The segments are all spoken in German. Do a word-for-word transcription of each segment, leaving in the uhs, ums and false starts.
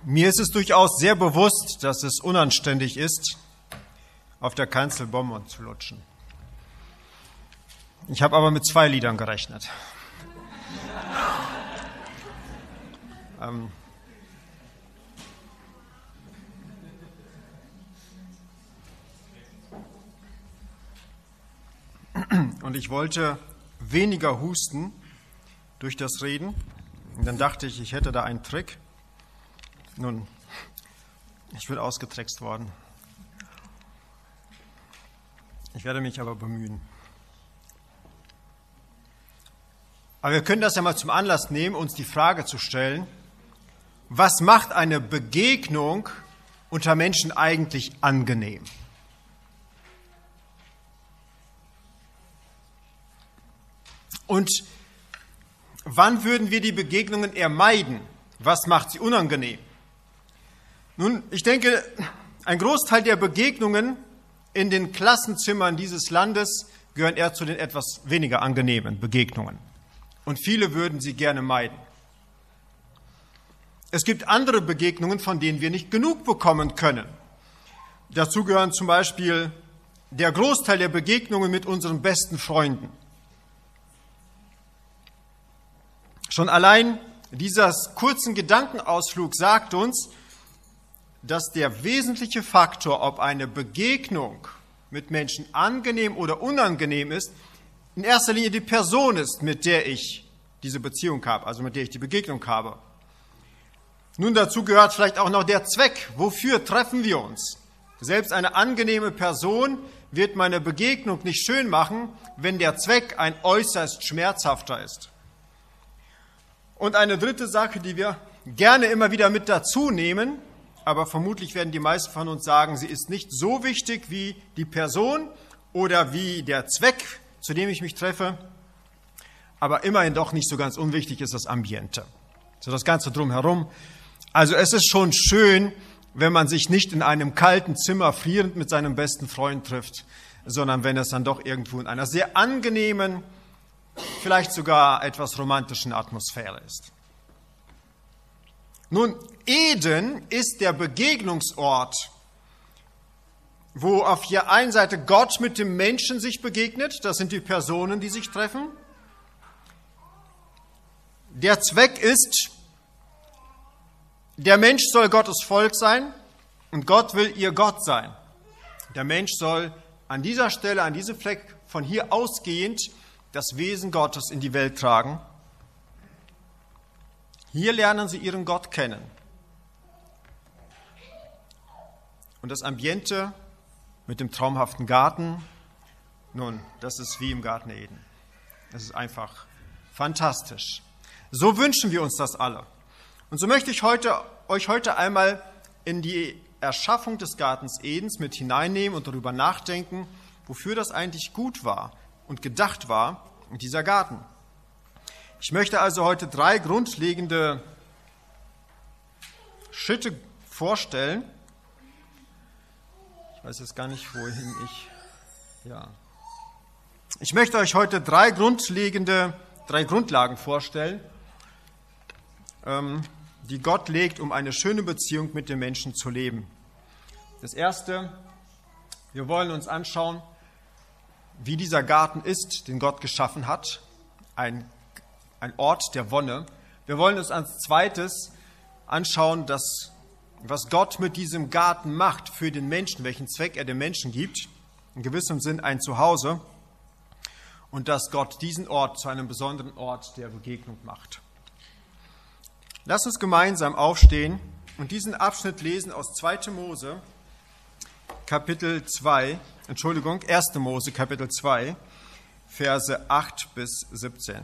Mir ist es durchaus sehr bewusst, dass es unanständig ist, auf der Kanzel Bonbon zu lutschen. Ich habe aber mit zwei Liedern gerechnet. ähm Und ich wollte weniger husten durch das Reden. Und dann dachte ich, ich hätte da einen Trick. Nun, ich bin ausgetrickst worden. Ich werde mich aber bemühen. Aber wir können das ja mal zum Anlass nehmen, uns die Frage zu stellen, was macht eine Begegnung unter Menschen eigentlich angenehm? Und wann würden wir die Begegnungen eher meiden? Was macht sie unangenehm? Nun, ich denke, ein Großteil der Begegnungen in den Klassenzimmern dieses Landes gehören eher zu den etwas weniger angenehmen Begegnungen. Und viele würden sie gerne meiden. Es gibt andere Begegnungen, von denen wir nicht genug bekommen können. Dazu gehören zum Beispiel der Großteil der Begegnungen mit unseren besten Freunden. Schon allein dieser kurzen Gedankenausflug sagt uns, dass der wesentliche Faktor, ob eine Begegnung mit Menschen angenehm oder unangenehm ist, in erster Linie die Person ist, mit der ich diese Beziehung habe, also mit der ich die Begegnung habe. Nun, dazu gehört vielleicht auch noch der Zweck. Wofür treffen wir uns? Selbst eine angenehme Person wird meine Begegnung nicht schön machen, wenn der Zweck ein äußerst schmerzhafter ist. Und eine dritte Sache, die wir gerne immer wieder mit dazu nehmen, aber vermutlich werden die meisten von uns sagen, sie ist nicht so wichtig wie die Person oder wie der Zweck, zu dem ich mich treffe, aber immerhin doch nicht so ganz unwichtig ist das Ambiente, so das Ganze drumherum. Also es ist schon schön, wenn man sich nicht in einem kalten Zimmer frierend mit seinem besten Freund trifft, sondern wenn es dann doch irgendwo in einer sehr angenehmen, vielleicht sogar etwas romantischen Atmosphäre ist. Nun, Eden ist der Begegnungsort, wo auf der einen Seite Gott mit dem Menschen sich begegnet, das sind die Personen, die sich treffen. Der Zweck ist, der Mensch soll Gottes Volk sein und Gott will ihr Gott sein. Der Mensch soll an dieser Stelle, an diesem Fleck von hier ausgehend das Wesen Gottes in die Welt tragen. Hier lernen sie ihren Gott kennen. Und das Ambiente mit dem traumhaften Garten, nun, das ist wie im Garten Eden. Das ist einfach fantastisch. So wünschen wir uns das alle. Und so möchte ich heute, euch heute einmal in die Erschaffung des Gartens Edens mit hineinnehmen und darüber nachdenken, wofür das eigentlich gut war und gedacht war, dieser Garten. Ich möchte also heute drei grundlegende Schritte vorstellen. Ich weiß jetzt gar nicht, wohin ich... Ja. Ich möchte euch heute drei grundlegende, drei Grundlagen vorstellen, die Gott legt, um eine schöne Beziehung mit den Menschen zu leben. Das Erste, wir wollen uns anschauen, wie dieser Garten ist, den Gott geschaffen hat, ein, ein Ort der Wonne. Wir wollen uns als Zweites anschauen, dass, was Gott mit diesem Garten macht für den Menschen, welchen Zweck er dem Menschen gibt, in gewissem Sinn ein Zuhause, und dass Gott diesen Ort zu einem besonderen Ort der Begegnung macht. Lasst uns gemeinsam aufstehen und diesen Abschnitt lesen aus zweiter Mose, Kapitel zwei, Entschuldigung, erster Mose, Kapitel zwei, Verse acht bis siebzehn.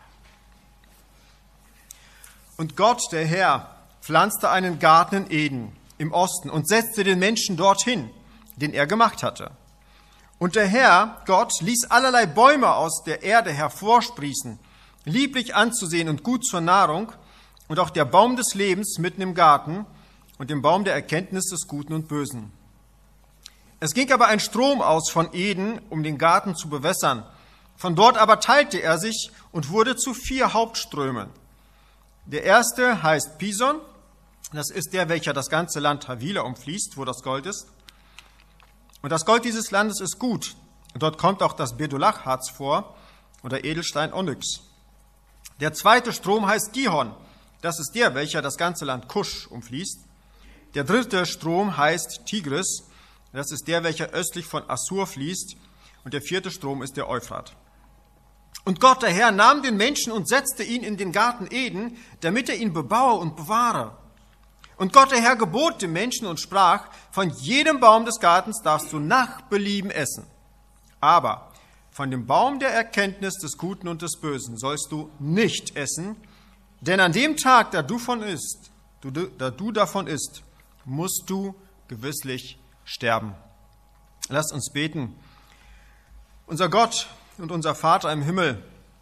Und Gott, der Herr, pflanzte einen Garten in Eden im Osten und setzte den Menschen dorthin, den er gemacht hatte. Und der Herr, Gott, ließ allerlei Bäume aus der Erde hervorsprießen, lieblich anzusehen und gut zur Nahrung, und auch der Baum des Lebens mitten im Garten und den Baum der Erkenntnis des Guten und Bösen. Es ging aber ein Strom aus von Eden, um den Garten zu bewässern. Von dort aber teilte er sich und wurde zu vier Hauptströmen. Der erste heißt Pison, Das ist der, welcher das ganze Land Havila umfließt, wo das Gold ist. Und das Gold dieses Landes ist gut. Dort kommt auch das Bedolachharz vor oder Edelstein Onyx. Der zweite Strom heißt Gihon. Das ist der, welcher das ganze Land Kusch umfließt. Der dritte Strom heißt Tigris. Das ist der, welcher östlich von Assur fließt. Und der vierte Strom ist der Euphrat. Und Gott, der Herr, nahm den Menschen und setzte ihn in den Garten Eden, damit er ihn bebaue und bewahre. Und Gott, der Herr, gebot dem Menschen und sprach, von jedem Baum des Gartens darfst du nach Belieben essen. Aber von dem Baum der Erkenntnis des Guten und des Bösen sollst du nicht essen, denn an dem Tag, da du, von isst, du, da du davon isst, musst du gewisslich sterben. Lasst uns beten. Unser Gott und unser Vater im Himmel,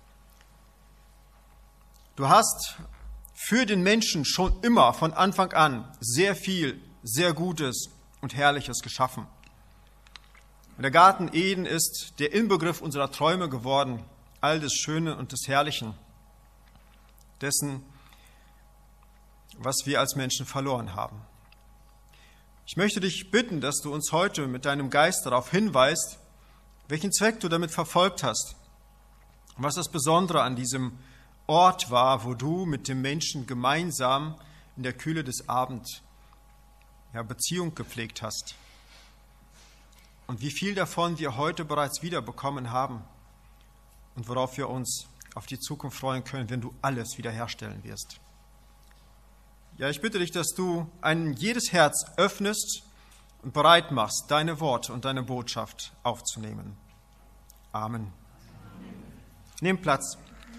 du hast für den Menschen schon immer von Anfang an sehr viel, sehr Gutes und Herrliches geschaffen. Und der Garten Eden ist der Inbegriff unserer Träume geworden, all des Schönen und des Herrlichen, dessen, was wir als Menschen verloren haben. Ich möchte dich bitten, dass du uns heute mit deinem Geist darauf hinweist, welchen Zweck du damit verfolgt hast und was das Besondere an diesem Ort war, wo du mit dem Menschen gemeinsam in der Kühle des Abends ja, Beziehung gepflegt hast. Und wie viel davon wir heute bereits wiederbekommen haben und worauf wir uns auf die Zukunft freuen können, wenn du alles wiederherstellen wirst. Ja, ich bitte dich, dass du ein jedes Herz öffnest und bereit machst, deine Worte und deine Botschaft aufzunehmen. Amen. Nehmt Platz.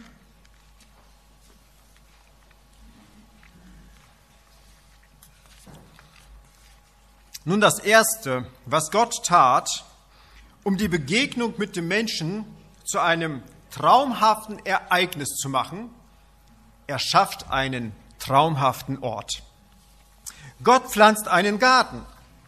Nun, das Erste, was Gott tat, um die Begegnung mit dem Menschen zu einem traumhaften Ereignis zu machen, er schafft einen traumhaften Ort. Gott pflanzt einen Garten.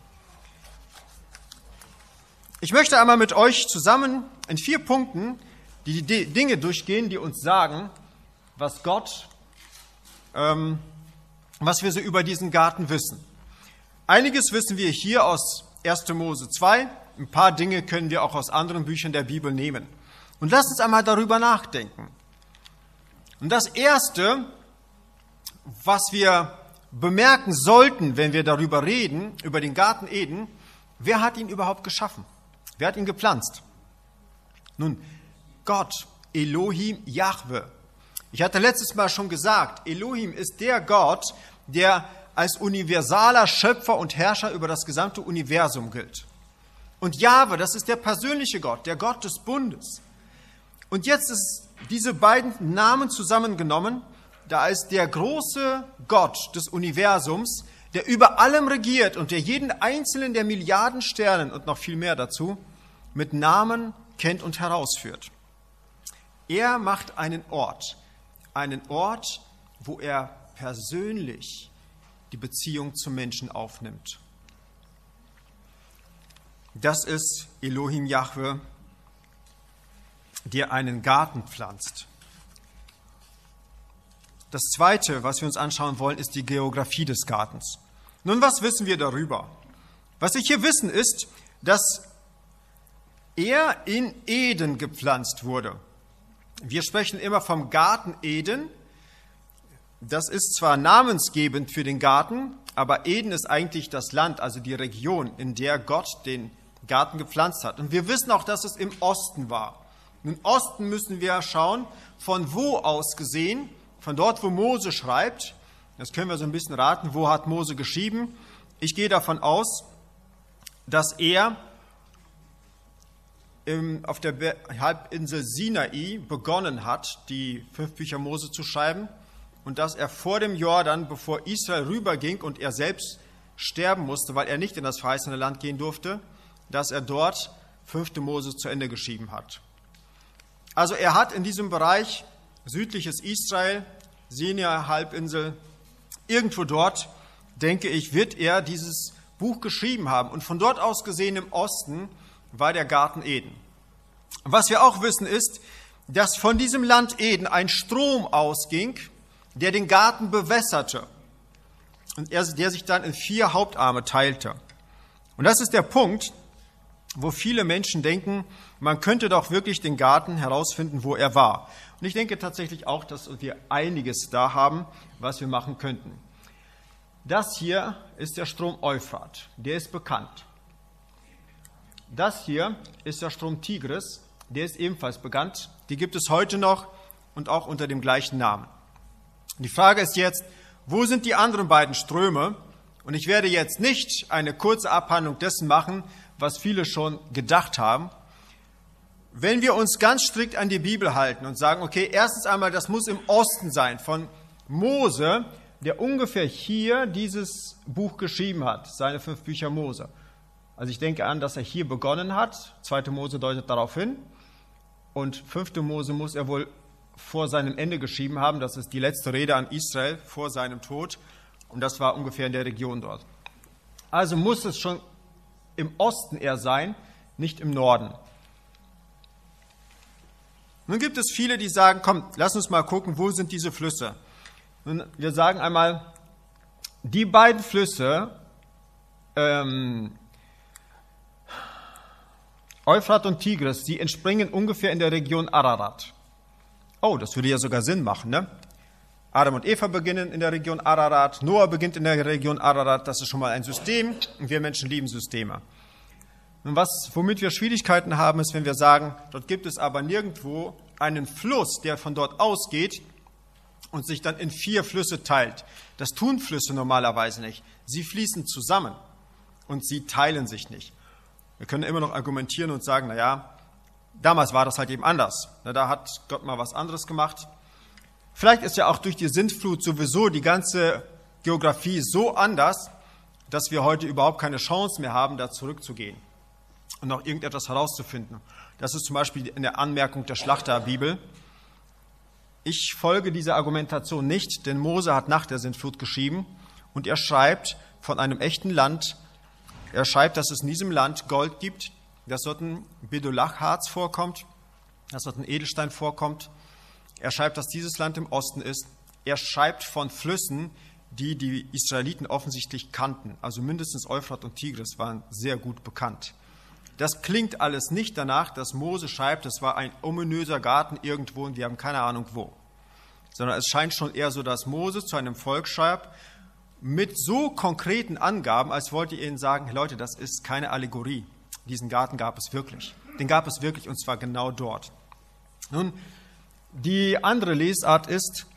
Ich möchte einmal mit euch zusammen in vier Punkten die Dinge durchgehen, die uns sagen, was Gott, ähm, was wir so über diesen Garten wissen. Einiges wissen wir hier aus erster Mose zwei, ein paar Dinge können wir auch aus anderen Büchern der Bibel nehmen. Und lasst uns einmal darüber nachdenken. Und das Erste, was wir bemerken sollten, wenn wir darüber reden, über den Garten Eden, wer hat ihn überhaupt geschaffen? Wer hat ihn gepflanzt? Nun, Gott, Elohim, Jahwe. Ich hatte letztes Mal schon gesagt, Elohim ist der Gott, der als universaler Schöpfer und Herrscher über das gesamte Universum gilt. Und Jahwe, das ist der persönliche Gott, der Gott des Bundes. Und jetzt ist diese beiden Namen zusammengenommen, da ist der große Gott des Universums, der über allem regiert und der jeden einzelnen der Milliarden Sternen und noch viel mehr dazu mit Namen kennt und herausführt. Er macht einen Ort, einen Ort, wo er persönlich die Beziehung zum Menschen aufnimmt. Das ist Elohim Jahwe, der einen Garten pflanzt. Das Zweite, was wir uns anschauen wollen, ist die Geografie des Gartens. Nun, was wissen wir darüber? Was wir hier wissen ist, dass er in Eden gepflanzt wurde. Wir sprechen immer vom Garten Eden. Das ist zwar namensgebend für den Garten, aber Eden ist eigentlich das Land, also die Region, in der Gott den Garten gepflanzt hat. Und wir wissen auch, dass es im Osten war. Im Osten müssen wir schauen, von wo aus gesehen, von dort, wo Mose schreibt. Das können wir so ein bisschen raten, wo hat Mose geschrieben. Ich gehe davon aus, dass er im, auf der Halbinsel Sinai begonnen hat, die fünf Bücher Mose zu schreiben. Und dass er vor dem Jordan, bevor Israel rüberging und er selbst sterben musste, weil er nicht in das verheißene Land gehen durfte, dass er dort fünfte Mose zu Ende geschrieben hat. Also er hat in diesem Bereich südliches Israel, Sinai-Halbinsel, irgendwo dort, denke ich, wird er dieses Buch geschrieben haben. Und von dort aus gesehen im Osten war der Garten Eden. Was wir auch wissen ist, dass von diesem Land Eden ein Strom ausging, der den Garten bewässerte. und er, der sich dann in vier Hauptarme teilte. Und das ist der Punkt, wo viele Menschen denken, man könnte doch wirklich den Garten herausfinden, wo er war. Und ich denke tatsächlich auch, dass wir einiges da haben, was wir machen könnten. Das hier ist der Strom Euphrat, der ist bekannt. Das hier ist der Strom Tigris, der ist ebenfalls bekannt. Die gibt es heute noch und auch unter dem gleichen Namen. Die Frage ist jetzt, wo sind die anderen beiden Ströme? Und ich werde jetzt nicht eine kurze Abhandlung dessen machen, was viele schon gedacht haben. Wenn wir uns ganz strikt an die Bibel halten und sagen, okay, erstens einmal, das muss im Osten sein, von Mose, der ungefähr hier dieses Buch geschrieben hat, seine fünf Bücher Mose. Also ich denke an, dass er hier begonnen hat. Zweite Mose deutet darauf hin. Und fünfte Mose muss er wohl vor seinem Ende geschrieben haben. Das ist die letzte Rede an Israel vor seinem Tod. Und das war ungefähr in der Region dort. Also muss es schon im Osten eher sein, nicht im Norden. Nun gibt es viele, die sagen, komm, lass uns mal gucken, wo sind diese Flüsse? Nun, wir sagen einmal, die beiden Flüsse, ähm, Euphrat und Tigris, die entspringen ungefähr in der Region Ararat. Oh, das würde ja sogar Sinn machen, ne? Adam und Eva beginnen in der Region Ararat, Noah beginnt in der Region Ararat, das ist schon mal ein System und wir Menschen lieben Systeme. Und was, womit wir Schwierigkeiten haben, ist, wenn wir sagen, dort gibt es aber nirgendwo einen Fluss, der von dort ausgeht und sich dann in vier Flüsse teilt. Das tun Flüsse normalerweise nicht. Sie fließen zusammen und sie teilen sich nicht. Wir können immer noch argumentieren und sagen, na ja, damals war das halt eben anders. Da hat Gott mal was anderes gemacht. Vielleicht ist ja auch durch die Sintflut sowieso die ganze Geografie so anders, dass wir heute überhaupt keine Chance mehr haben, da zurückzugehen und noch irgendetwas herauszufinden. Das ist zum Beispiel in der Anmerkung der Schlachterbibel. Ich folge dieser Argumentation nicht, denn Mose hat nach der Sintflut geschrieben und er schreibt von einem echten Land. Er schreibt, dass es in diesem Land Gold gibt, dass dort ein Bedolachharz vorkommt, dass dort ein Edelstein vorkommt. Er schreibt, dass dieses Land im Osten ist. Er schreibt von Flüssen, die die Israeliten offensichtlich kannten. Also mindestens Euphrat und Tigris waren sehr gut bekannt. Das klingt alles nicht danach, dass Mose schreibt, es war ein ominöser Garten irgendwo und wir haben keine Ahnung wo. Sondern es scheint schon eher so, dass Mose zu einem Volk schreibt, mit so konkreten Angaben, als wollte er ihnen sagen, Leute, das ist keine Allegorie. Diesen Garten gab es wirklich. Den gab es wirklich und zwar genau dort. Nun, die andere Lesart ist,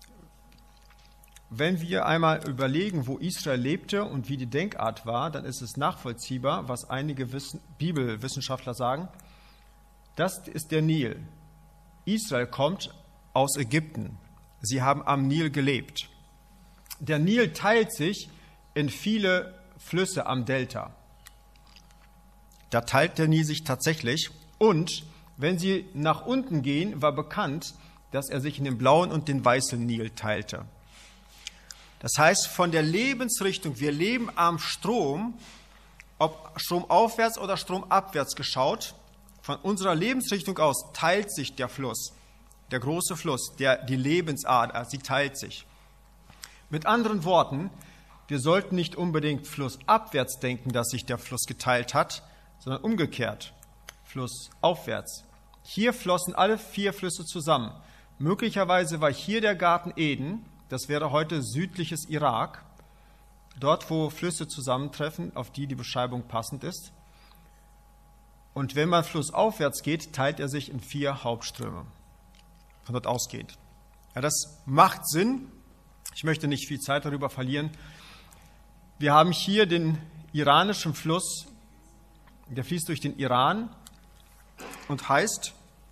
wenn wir einmal überlegen, wo Israel lebte und wie die Denkart war, dann ist es nachvollziehbar, was einige Wissen, Bibelwissenschaftler sagen. Das ist der Nil. Israel kommt aus Ägypten. Sie haben am Nil gelebt. Der Nil teilt sich in viele Flüsse am Delta. Da teilt der Nil sich tatsächlich. Und wenn Sie nach unten gehen, war bekannt, dass er sich in den blauen und den weißen Nil teilte. Das heißt, von der Lebensrichtung, wir leben am Strom, ob stromaufwärts oder stromabwärts geschaut, von unserer Lebensrichtung aus teilt sich der Fluss, der große Fluss, der, die Lebensader, sie teilt sich. Mit anderen Worten, wir sollten nicht unbedingt flussabwärts denken, dass sich der Fluss geteilt hat, sondern umgekehrt, flussaufwärts. Hier flossen alle vier Flüsse zusammen. Möglicherweise war hier der Garten Eden, das wäre heute südliches Irak, dort, wo Flüsse zusammentreffen, auf die die Beschreibung passend ist. Und wenn man flussaufwärts geht, teilt er sich in vier Hauptströme, von dort ausgeht. Ja, das macht Sinn. Ich möchte nicht viel Zeit darüber verlieren. Wir haben hier den iranischen Fluss, der fließt durch den Iran und heißt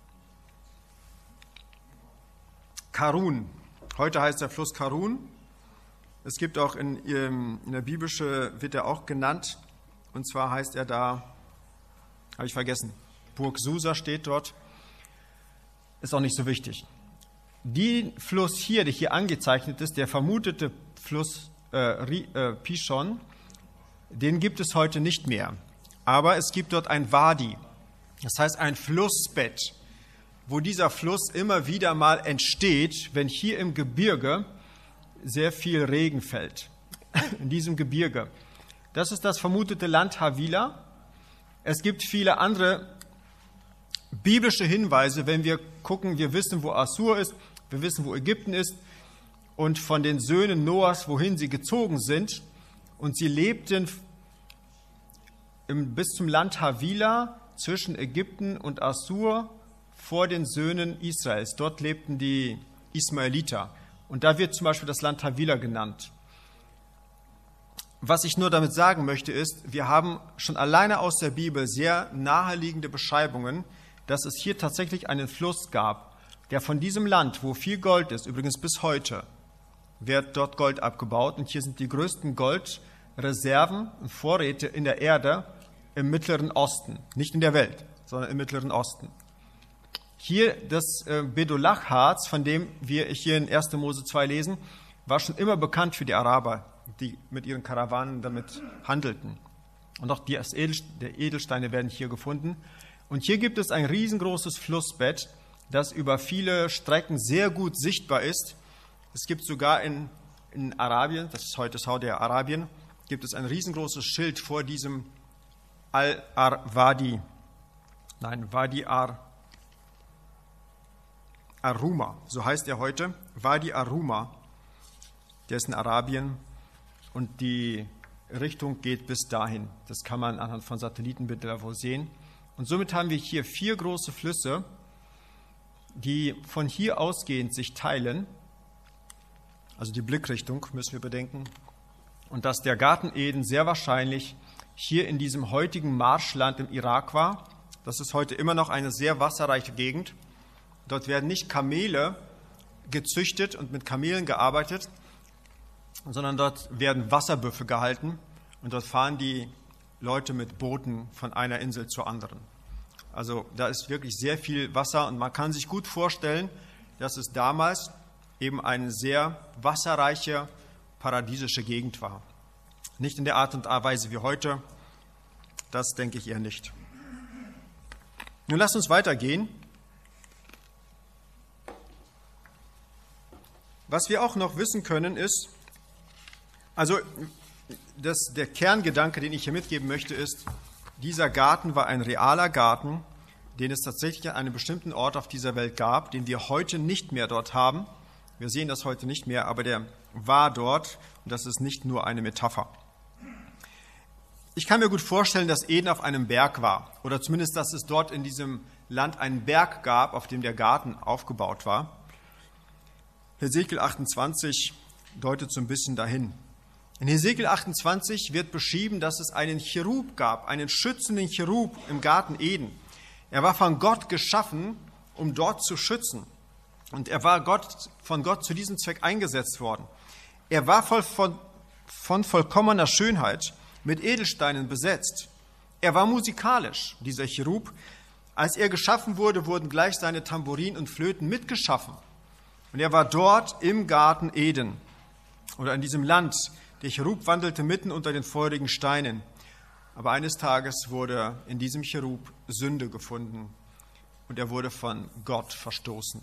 Karun. Heute heißt der Fluss Karun. Es gibt auch in, in der Biblische, wird er auch genannt. Und zwar heißt er da, habe ich vergessen, Burg Susa steht dort. Ist auch nicht so wichtig. Der Fluss hier, der hier angezeichnet ist, der vermutete Fluss äh, äh, Pishon, den gibt es heute nicht mehr. Aber es gibt dort ein Wadi, das heißt ein Flussbett, wo dieser Fluss immer wieder mal entsteht, wenn hier im Gebirge sehr viel Regen fällt. in diesem Gebirge. Das ist das vermutete Land Havila. Es gibt viele andere biblische Hinweise, wenn wir gucken, wir wissen, wo Assur ist, wir wissen, wo Ägypten ist und von den Söhnen Noahs, wohin sie gezogen sind. Und sie lebten im, bis zum Land Havila zwischen Ägypten und Assur vor den Söhnen Israels. Dort lebten die Ismaeliter. Und da wird zum Beispiel das Land Havila genannt. Was ich nur damit sagen möchte ist, wir haben schon alleine aus der Bibel sehr naheliegende Beschreibungen, dass es hier tatsächlich einen Fluss gab, der von diesem Land, wo viel Gold ist, übrigens bis heute, wird dort Gold abgebaut. Und hier sind die größten Goldreserven und Vorräte in der Erde im Mittleren Osten. Nicht in der Welt, sondern im Mittleren Osten. Hier das äh, Bedolach-Harz, von dem wir hier in erster Mose zwei lesen, war schon immer bekannt für die Araber, die mit ihren Karawanen damit handelten. Und auch die Edelsteine werden hier gefunden. Und hier gibt es ein riesengroßes Flussbett, das über viele Strecken sehr gut sichtbar ist. Es gibt sogar in, in Arabien, das ist heute Saudi-Arabien, gibt es ein riesengroßes Schild vor diesem Al-Ar-Wadi. Nein, Wadi Ar Aruma, so heißt er heute, Wadi Aruma, der ist in Arabien und die Richtung geht bis dahin. Das kann man anhand von Satellitenbildern wohl sehen. Und somit haben wir hier vier große Flüsse, die von hier ausgehend sich teilen, also die Blickrichtung müssen wir bedenken, und dass der Garten Eden sehr wahrscheinlich hier in diesem heutigen Marschland im Irak war. Das ist heute immer noch eine sehr wasserreiche Gegend. Dort werden nicht Kamele gezüchtet und mit Kamelen gearbeitet, sondern dort werden Wasserbüffel gehalten und dort fahren die Leute mit Booten von einer Insel zur anderen. Also da ist wirklich sehr viel Wasser und man kann sich gut vorstellen, dass es damals eben eine sehr wasserreiche, paradiesische Gegend war. Nicht in der Art und Weise wie heute, das denke ich eher nicht. Nun lasst uns weitergehen. Was wir auch noch wissen können ist, also das, der Kerngedanke, den ich hier mitgeben möchte, ist, dieser Garten war ein realer Garten, den es tatsächlich an einem bestimmten Ort auf dieser Welt gab, den wir heute nicht mehr dort haben. Wir sehen das heute nicht mehr, aber der war dort und das ist nicht nur eine Metapher. Ich kann mir gut vorstellen, dass Eden auf einem Berg war oder zumindest, dass es dort in diesem Land einen Berg gab, auf dem der Garten aufgebaut war. Hesekiel achtundzwanzig deutet so ein bisschen dahin. In Hesekiel achtundzwanzig wird beschrieben, dass es einen Cherub gab, einen schützenden Cherub im Garten Eden. Er war von Gott geschaffen, um dort zu schützen. Und er war Gott, von Gott zu diesem Zweck eingesetzt worden. Er war voll von, von vollkommener Schönheit, mit Edelsteinen besetzt. Er war musikalisch, dieser Cherub. Als er geschaffen wurde, wurden gleich seine Tambourin und Flöten mitgeschaffen. Und er war dort im Garten Eden oder in diesem Land. Der Cherub wandelte mitten unter den feurigen Steinen. Aber eines Tages wurde in diesem Cherub Sünde gefunden und er wurde von Gott verstoßen.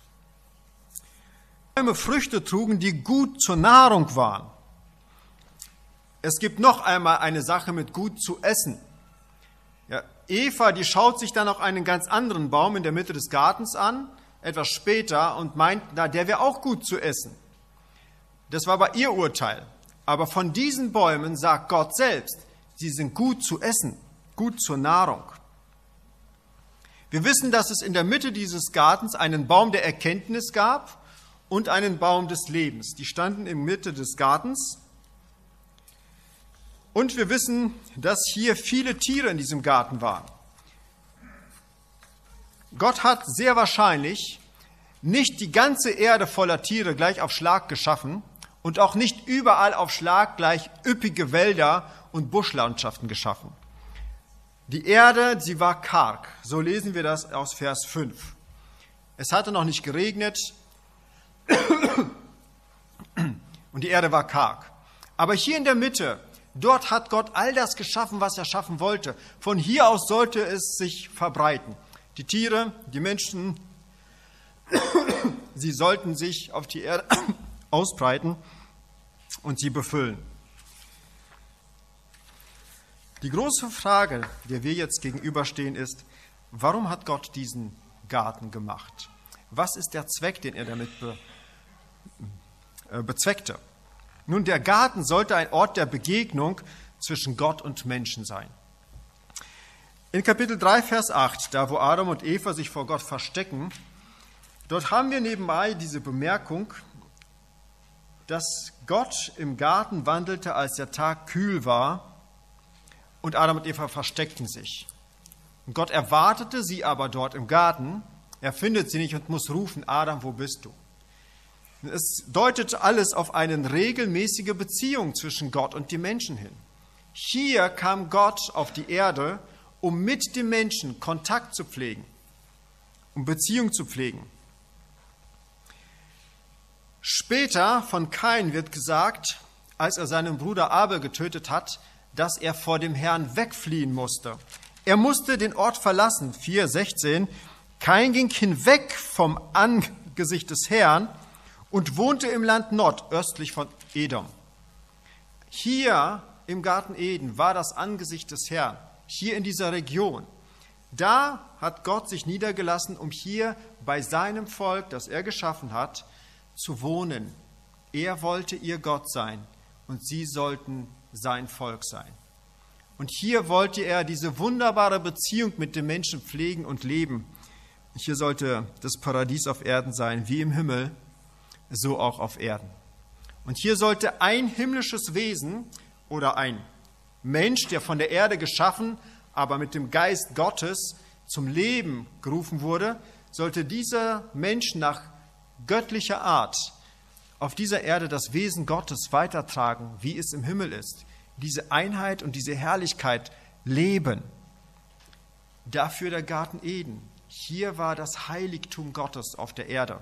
Bäume Früchte trugen, die gut zur Nahrung waren. Es gibt noch einmal eine Sache mit gut zu essen. Ja, Eva, die schaut sich dann auch einen ganz anderen Baum in der Mitte des Gartens an, etwas später, und meint, na, der wäre auch gut zu essen. Das war aber ihr Urteil. Aber von diesen Bäumen sagt Gott selbst, sie sind gut zu essen, gut zur Nahrung. Wir wissen, dass es in der Mitte dieses Gartens einen Baum der Erkenntnis gab und einen Baum des Lebens. Die standen in der Mitte des Gartens. Und wir wissen, dass hier viele Tiere in diesem Garten waren. Gott hat sehr wahrscheinlich nicht die ganze Erde voller Tiere gleich auf Schlag geschaffen und auch nicht überall auf Schlag gleich üppige Wälder und Buschlandschaften geschaffen. Die Erde, sie war karg. So lesen wir das aus Vers fünf. Es hatte noch nicht geregnet und die Erde war karg. Aber hier in der Mitte, dort hat Gott all das geschaffen, was er schaffen wollte. Von hier aus sollte es sich verbreiten. Die Tiere, die Menschen, sie sollten sich auf die Erde ausbreiten und sie befüllen. Die große Frage, der wir jetzt gegenüberstehen, ist, warum hat Gott diesen Garten gemacht? Was ist der Zweck, den er damit be, äh, bezweckte? Nun, der Garten sollte ein Ort der Begegnung zwischen Gott und Menschen sein. In Kapitel drei, Vers acht, da wo Adam und Eva sich vor Gott verstecken, dort haben wir nebenbei diese Bemerkung, dass Gott im Garten wandelte, als der Tag kühl war, und Adam und Eva versteckten sich. Und Gott erwartete sie aber dort im Garten. Er findet sie nicht und muss rufen, Adam, wo bist du? Es deutet alles auf eine regelmäßige Beziehung zwischen Gott und dem Menschen hin. Hier kam Gott auf die Erde, um mit dem Menschen Kontakt zu pflegen, um Beziehung zu pflegen. Später von Kain wird gesagt, als er seinen Bruder Abel getötet hat, dass er vor dem Herrn wegfliehen musste. Er musste den Ort verlassen. vier sechzehn. Kain ging hinweg vom Angesicht des Herrn und wohnte im Land nordöstlich von Edom. Hier im Garten Eden war das Angesicht des Herrn, hier in dieser Region. Da hat Gott sich niedergelassen, um hier bei seinem Volk, das er geschaffen hat, zu wohnen. Er wollte ihr Gott sein und sie sollten sein Volk sein. Und hier wollte er diese wunderbare Beziehung mit den Menschen pflegen und leben. Hier sollte das Paradies auf Erden sein, wie im Himmel, so auch auf Erden. Und hier sollte ein himmlisches Wesen oder ein Mensch, der von der Erde geschaffen, aber mit dem Geist Gottes zum Leben gerufen wurde, sollte dieser Mensch nach göttlicher Art auf dieser Erde das Wesen Gottes weitertragen, wie es im Himmel ist. Diese Einheit und diese Herrlichkeit leben. Dafür der Garten Eden. Hier war das Heiligtum Gottes auf der Erde.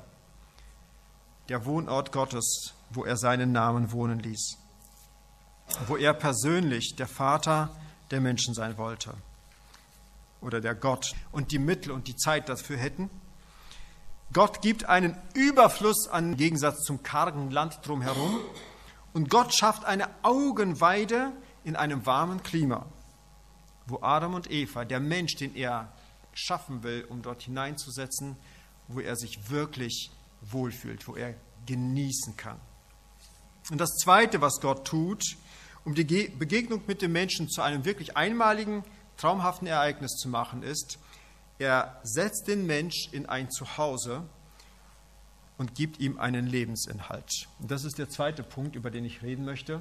Der Wohnort Gottes, wo er seinen Namen wohnen ließ. Wo er persönlich der Vater der Menschen sein wollte. Oder der Gott und die Mittel und die Zeit dafür hätten. Gott gibt einen Überfluss an im Gegensatz zum kargen Land drumherum. Und Gott schafft eine Augenweide in einem warmen Klima, wo Adam und Eva, der Mensch, den er schaffen will, um dort hineinzusetzen, wo er sich wirklich wohlfühlt, wo er genießen kann. Und das Zweite, was Gott tut, um die Begegnung mit dem Menschen zu einem wirklich einmaligen, traumhaften Ereignis zu machen, ist, er setzt den Mensch in ein Zuhause und gibt ihm einen Lebensinhalt. Und das ist der zweite Punkt, über den ich reden möchte.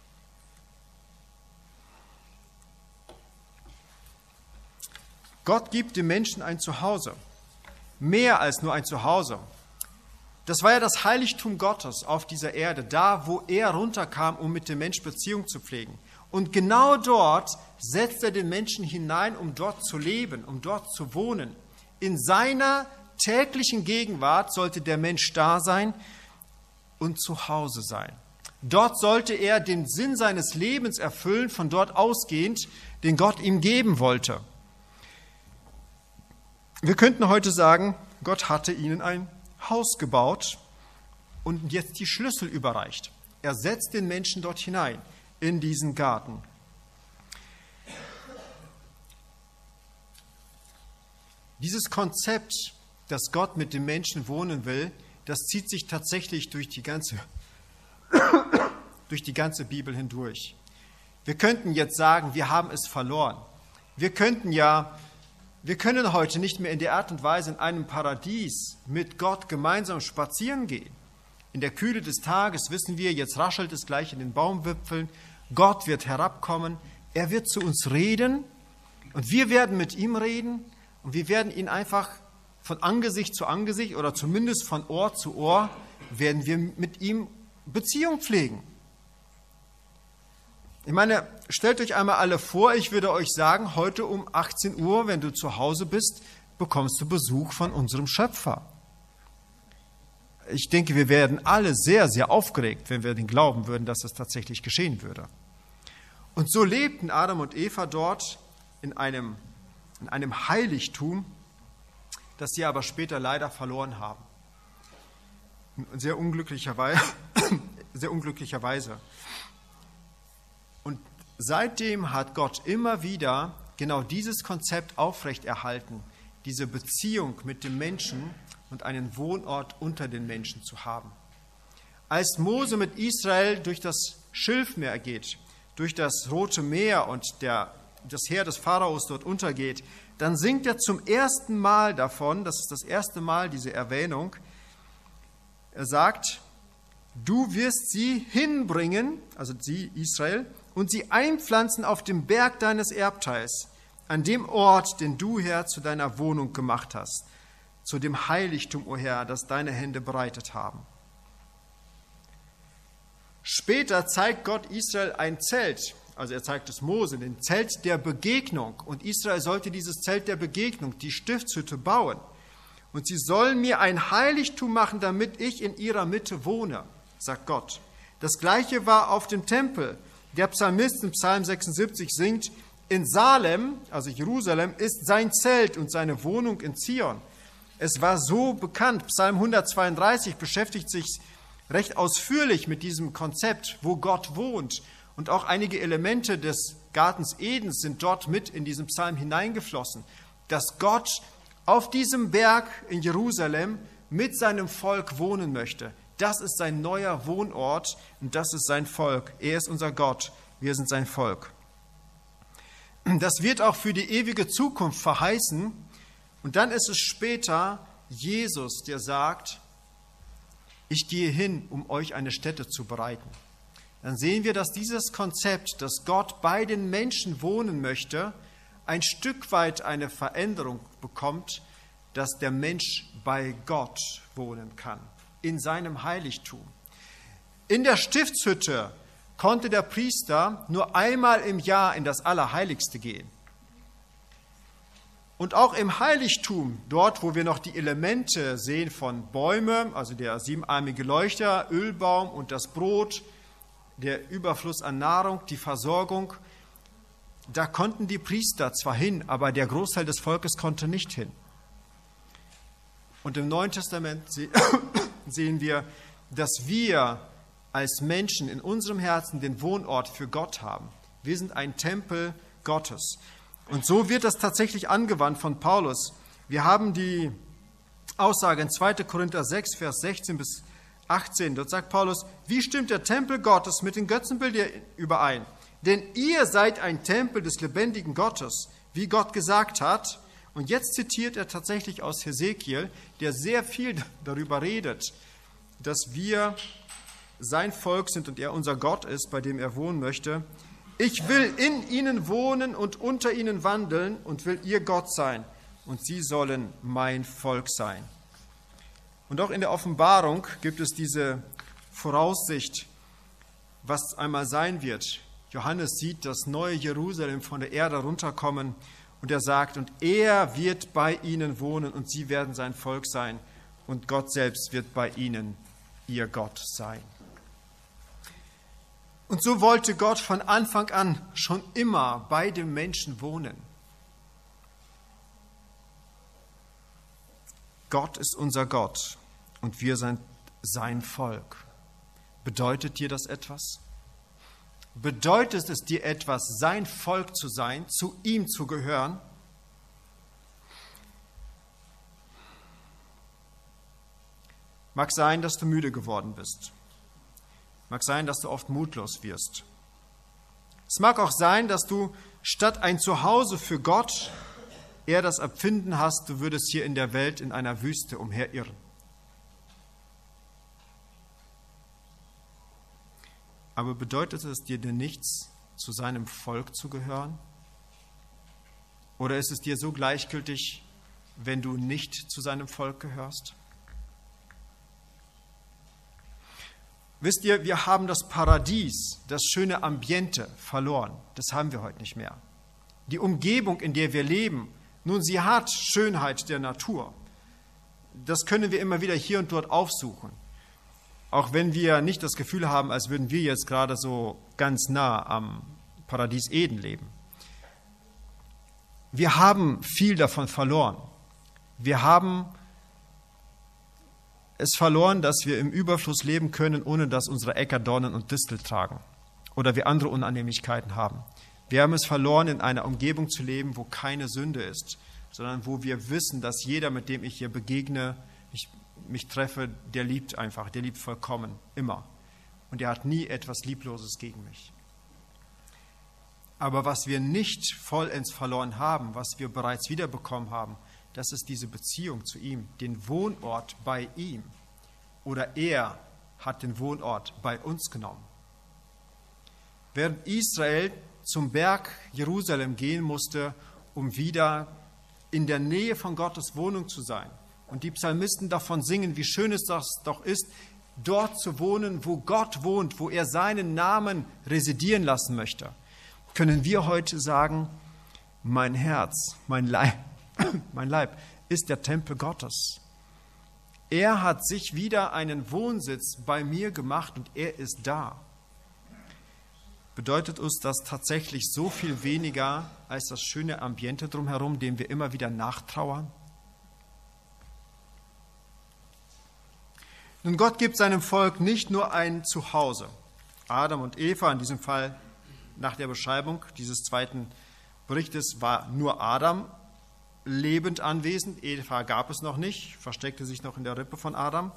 Gott gibt dem Menschen ein Zuhause. Mehr als nur ein Zuhause. Das war ja das Heiligtum Gottes auf dieser Erde, da wo er runterkam, um mit dem Menschen Beziehung zu pflegen. Und genau dort setzt er den Menschen hinein, um dort zu leben, um dort zu wohnen. In seiner täglichen Gegenwart sollte der Mensch da sein und zu Hause sein. Dort sollte er den Sinn seines Lebens erfüllen, von dort ausgehend, den Gott ihm geben wollte. Wir könnten heute sagen, Gott hatte ihnen ein Haus gebaut und jetzt die Schlüssel überreicht. Er setzt den Menschen dort hinein, in diesen Garten. Dieses Konzept, dass Gott mit dem Menschen wohnen will, das zieht sich tatsächlich durch die ganze, durch die ganze Bibel hindurch. Wir könnten jetzt sagen, wir haben es verloren. Wir könnten ja, wir können heute nicht mehr in der Art und Weise in einem Paradies mit Gott gemeinsam spazieren gehen. In der Kühle des Tages wissen wir, jetzt raschelt es gleich in den Baumwipfeln. Gott wird herabkommen, er wird zu uns reden und wir werden mit ihm reden und wir werden ihn einfach von Angesicht zu Angesicht oder zumindest von Ohr zu Ohr werden wir mit ihm Beziehung pflegen. Ich meine, stellt euch einmal alle vor, ich würde euch sagen, heute um achtzehn Uhr, wenn du zu Hause bist, bekommst du Besuch von unserem Schöpfer. Ich denke, wir werden alle sehr, sehr aufgeregt, wenn wir den glauben würden, dass das tatsächlich geschehen würde. Und so lebten Adam und Eva dort in einem, in einem Heiligtum, das sie aber später leider verloren haben. Sehr unglücklicherweise. Sehr unglücklicherweise. Und seitdem hat Gott immer wieder genau dieses Konzept aufrechterhalten, diese Beziehung mit dem Menschen und einen Wohnort unter den Menschen zu haben. Als Mose mit Israel durch das Schilfmeer geht, durch das Rote Meer und der, das Heer des Pharaos dort untergeht, dann singt er zum ersten Mal davon, das ist das erste Mal diese Erwähnung, er sagt, du wirst sie hinbringen, also sie, Israel, und sie einpflanzen auf dem Berg deines Erbteils, an dem Ort, den du, Herr, zu deiner Wohnung gemacht hast, zu dem Heiligtum, o Herr, das deine Hände bereitet haben. Später zeigt Gott Israel ein Zelt, also er zeigt es Mose, den Zelt der Begegnung. Und Israel sollte dieses Zelt der Begegnung, die Stiftshütte, bauen. Und sie sollen mir ein Heiligtum machen, damit ich in ihrer Mitte wohne, sagt Gott. Das Gleiche war auf dem Tempel. Der Psalmist in Psalm sechsundsiebzig singt, in Salem, also Jerusalem, ist sein Zelt und seine Wohnung in Zion. Es war so bekannt. Psalm hundertzweiunddreißig beschäftigt sich recht ausführlich mit diesem Konzept, wo Gott wohnt. Und auch einige Elemente des Gartens Edens sind dort mit in diesen Psalm hineingeflossen, dass Gott auf diesem Berg in Jerusalem mit seinem Volk wohnen möchte. Das ist sein neuer Wohnort und das ist sein Volk. Er ist unser Gott, wir sind sein Volk. Das wird auch für die ewige Zukunft verheißen. Und dann ist es später Jesus, der sagt, ich gehe hin, um euch eine Stätte zu bereiten. Dann sehen wir, dass dieses Konzept, dass Gott bei den Menschen wohnen möchte, ein Stück weit eine Veränderung bekommt, dass der Mensch bei Gott wohnen kann, in seinem Heiligtum. In der Stiftshütte konnte der Priester nur einmal im Jahr in das Allerheiligste gehen. Und auch im Heiligtum, dort wo wir noch die Elemente sehen von Bäumen, also der siebenarmige Leuchter, Ölbaum und das Brot, der Überfluss an Nahrung, die Versorgung, da konnten die Priester zwar hin, aber der Großteil des Volkes konnte nicht hin. Und im Neuen Testament sehen wir, dass wir als Menschen in unserem Herzen den Wohnort für Gott haben. Wir sind ein Tempel Gottes. Und so wird das tatsächlich angewandt von Paulus. Wir haben die Aussage in zweiter Korinther sechs, Vers sechzehn bis achtzehn. Dort sagt Paulus, wie stimmt der Tempel Gottes mit den Götzenbildern überein? Denn ihr seid ein Tempel des lebendigen Gottes, wie Gott gesagt hat. Und jetzt zitiert er tatsächlich aus Hesekiel, der sehr viel darüber redet, dass wir sein Volk sind und er unser Gott ist, bei dem er wohnen möchte. Ich will in ihnen wohnen und unter ihnen wandeln und will ihr Gott sein und sie sollen mein Volk sein. Und auch in der Offenbarung gibt es diese Voraussicht, was einmal sein wird. Johannes sieht das neue Jerusalem von der Erde runterkommen und er sagt, und er wird bei ihnen wohnen und sie werden sein Volk sein und Gott selbst wird bei ihnen ihr Gott sein. Und so wollte Gott von Anfang an schon immer bei dem Menschen wohnen. Gott ist unser Gott und wir sind sein Volk. Bedeutet dir das etwas? Bedeutet es dir etwas, sein Volk zu sein, zu ihm zu gehören? Mag sein, dass du müde geworden bist. Mag sein, dass du oft mutlos wirst. Es mag auch sein, dass du statt ein Zuhause für Gott eher das Empfinden hast, du würdest hier in der Welt in einer Wüste umherirren. Aber bedeutet es dir denn nichts, zu seinem Volk zu gehören? Oder ist es dir so gleichgültig, wenn du nicht zu seinem Volk gehörst? Wisst ihr, wir haben das Paradies, das schöne Ambiente verloren. Das haben wir heute nicht mehr. Die Umgebung, in der wir leben, nun, sie hat Schönheit der Natur. Das können wir immer wieder hier und dort aufsuchen. Auch wenn wir nicht das Gefühl haben, als würden wir jetzt gerade so ganz nah am Paradies Eden leben. Wir haben viel davon verloren. Wir haben es verloren, dass wir im Überfluss leben können, ohne dass unsere Äcker Dornen und Distel tragen. oder wir andere Unannehmlichkeiten haben. Wir haben es verloren, in einer Umgebung zu leben, wo keine Sünde ist, sondern wo wir wissen, dass jeder, mit dem ich hier begegne, ich mich treffe, der liebt einfach, der liebt vollkommen, immer. Und er hat nie etwas Liebloses gegen mich. Aber was wir nicht vollends verloren haben, was wir bereits wiederbekommen haben, das ist diese Beziehung zu ihm, den Wohnort bei ihm. Oder er hat den Wohnort bei uns genommen. Während Israel zum Berg Jerusalem gehen musste, um wieder in der Nähe von Gottes Wohnung zu sein, und die Psalmisten davon singen, wie schön es das doch ist, dort zu wohnen, wo Gott wohnt, wo er seinen Namen residieren lassen möchte, können wir heute sagen, mein Herz, mein Leib, mein Leib ist der Tempel Gottes. Er hat sich wieder einen Wohnsitz bei mir gemacht und er ist da. Bedeutet uns das tatsächlich so viel weniger als das schöne Ambiente drumherum, dem wir immer wieder nachtrauern? Nun, Gott gibt seinem Volk nicht nur ein Zuhause. Adam und Eva, in diesem Fall nach der Beschreibung dieses zweiten Berichtes, war nur Adam lebend anwesend. Eva gab es noch nicht, versteckte sich noch in der Rippe von Adam.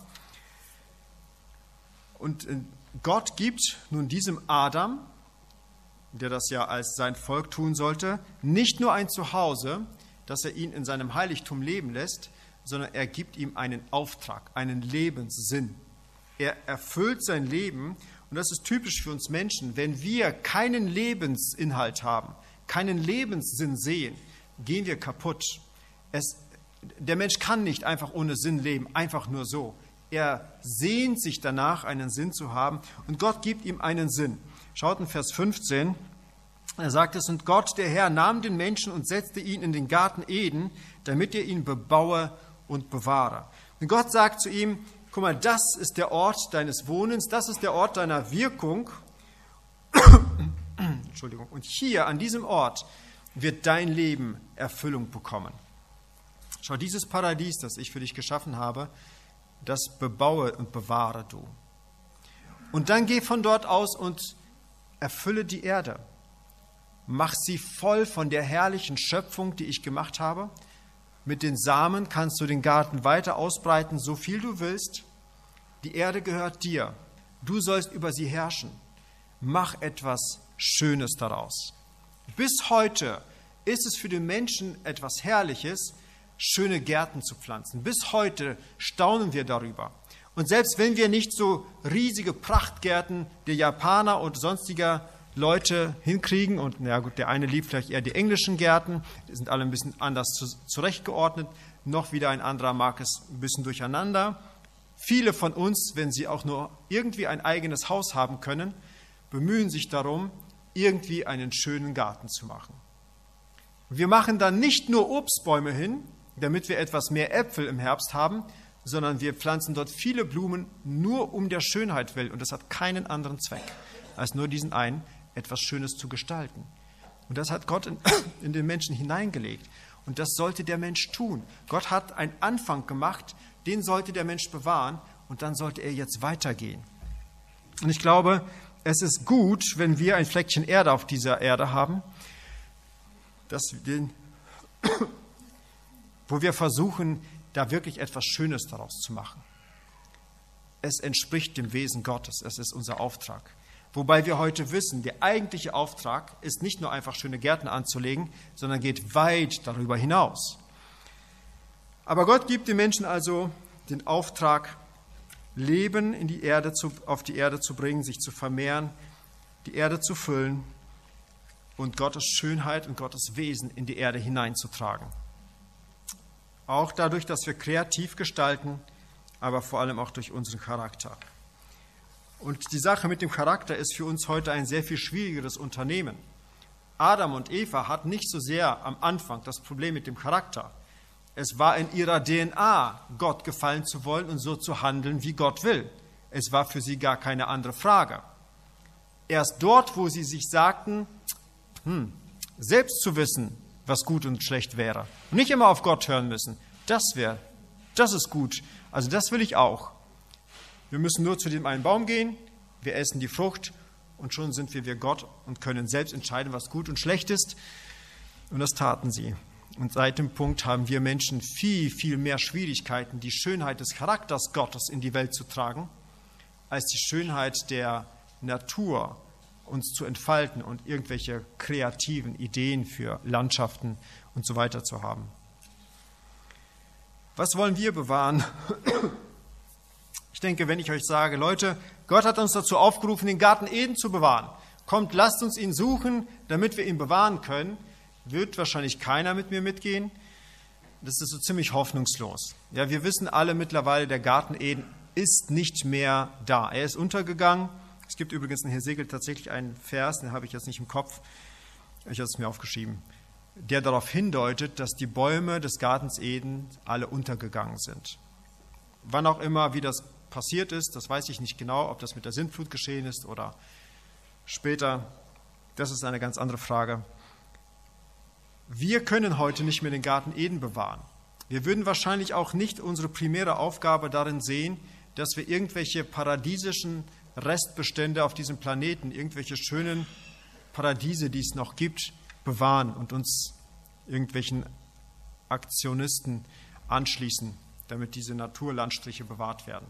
Und Gott gibt nun diesem Adam, der das ja als sein Volk tun sollte, nicht nur ein Zuhause, dass er ihn in seinem Heiligtum leben lässt, sondern er gibt ihm einen Auftrag, einen Lebenssinn. Er erfüllt sein Leben, und das ist typisch für uns Menschen. Wenn wir keinen Lebensinhalt haben, keinen Lebenssinn sehen, gehen wir kaputt. Es, der Mensch kann nicht einfach ohne Sinn leben, einfach nur so. Er sehnt sich danach, einen Sinn zu haben, und Gott gibt ihm einen Sinn. Schaut in Vers fünfzehn, er sagt es, und Gott, der Herr, nahm den Menschen und setzte ihn in den Garten Eden, damit er ihn bebaue und bewahre. Und Gott sagt zu ihm, guck mal, das ist der Ort deines Wohnens, das ist der Ort deiner Wirkung. Entschuldigung. Und hier, an diesem Ort, wird dein Leben Erfüllung bekommen. Schau, dieses Paradies, das ich für dich geschaffen habe, das bebaue und bewahre du. Und dann geh von dort aus und erfülle die Erde. Mach sie voll von der herrlichen Schöpfung, die ich gemacht habe. Mit den Samen kannst du den Garten weiter ausbreiten, so viel du willst. Die Erde gehört dir. Du sollst über sie herrschen. Mach etwas Schönes daraus. Bis heute ist es für den Menschen etwas Herrliches, schöne Gärten zu pflanzen. Bis heute staunen wir darüber. Und selbst wenn wir nicht so riesige Prachtgärten der Japaner und sonstiger Leute hinkriegen, und na gut, der eine liebt vielleicht eher die englischen Gärten, die sind alle ein bisschen anders zu, zurechtgeordnet, noch wieder ein anderer mag es ein bisschen durcheinander. Viele von uns, wenn sie auch nur irgendwie ein eigenes Haus haben können, bemühen sich darum, irgendwie einen schönen Garten zu machen. Wir machen dann nicht nur Obstbäume hin, damit wir etwas mehr Äpfel im Herbst haben, sondern wir pflanzen dort viele Blumen nur um der Schönheit willen. Und das hat keinen anderen Zweck, als nur diesen einen, etwas Schönes zu gestalten. Und das hat Gott in, in den Menschen hineingelegt. Und das sollte der Mensch tun. Gott hat einen Anfang gemacht, den sollte der Mensch bewahren, und dann sollte er jetzt weitergehen. Und ich glaube, es ist gut, wenn wir ein Fleckchen Erde auf dieser Erde haben, dass wir den, wo wir versuchen, da wirklich etwas Schönes daraus zu machen. Es entspricht dem Wesen Gottes, es ist unser Auftrag. Wobei wir heute wissen, der eigentliche Auftrag ist nicht nur einfach schöne Gärten anzulegen, sondern geht weit darüber hinaus. Aber Gott gibt den Menschen also den Auftrag, Leben in die Erde zu, auf die Erde zu bringen, sich zu vermehren, die Erde zu füllen und Gottes Schönheit und Gottes Wesen in die Erde hineinzutragen. Auch dadurch, dass wir kreativ gestalten, aber vor allem auch durch unseren Charakter. Und die Sache mit dem Charakter ist für uns heute ein sehr viel schwierigeres Unternehmen. Adam und Eva hatten nicht so sehr am Anfang das Problem mit dem Charakter. Es war in ihrer D N A, Gott gefallen zu wollen und so zu handeln, wie Gott will. Es war für sie gar keine andere Frage. Erst dort, wo sie sich sagten, hm, selbst zu wissen, was gut und schlecht wäre, und nicht immer auf Gott hören müssen, das wäre, das ist gut, also das will ich auch. Wir müssen nur zu dem einen Baum gehen, wir essen die Frucht und schon sind wir wie Gott und können selbst entscheiden, was gut und schlecht ist. Und das taten sie. Und seit dem Punkt haben wir Menschen viel, viel mehr Schwierigkeiten, die Schönheit des Charakters Gottes in die Welt zu tragen, als die Schönheit der Natur uns zu entfalten und irgendwelche kreativen Ideen für Landschaften und so weiter zu haben. Was wollen wir bewahren? Ich denke, wenn ich euch sage, Leute, Gott hat uns dazu aufgerufen, den Garten Eden zu bewahren. Kommt, lasst uns ihn suchen, damit wir ihn bewahren können, wird wahrscheinlich keiner mit mir mitgehen. Das ist so ziemlich hoffnungslos. Ja, wir wissen alle mittlerweile, der Garten Eden ist nicht mehr da. Er ist untergegangen. Es gibt übrigens in Hesekiel tatsächlich einen Vers, den habe ich jetzt nicht im Kopf, ich habe es mir aufgeschrieben, der darauf hindeutet, dass die Bäume des Gartens Eden alle untergegangen sind. Wann auch immer, wie das passiert ist, das weiß ich nicht genau, ob das mit der Sintflut geschehen ist oder später. Das ist eine ganz andere Frage. Wir können heute nicht mehr den Garten Eden bewahren. Wir würden wahrscheinlich auch nicht unsere primäre Aufgabe darin sehen, dass wir irgendwelche paradiesischen Restbestände auf diesem Planeten, irgendwelche schönen Paradiese, die es noch gibt, bewahren und uns irgendwelchen Aktionisten anschließen, damit diese Naturlandstriche bewahrt werden.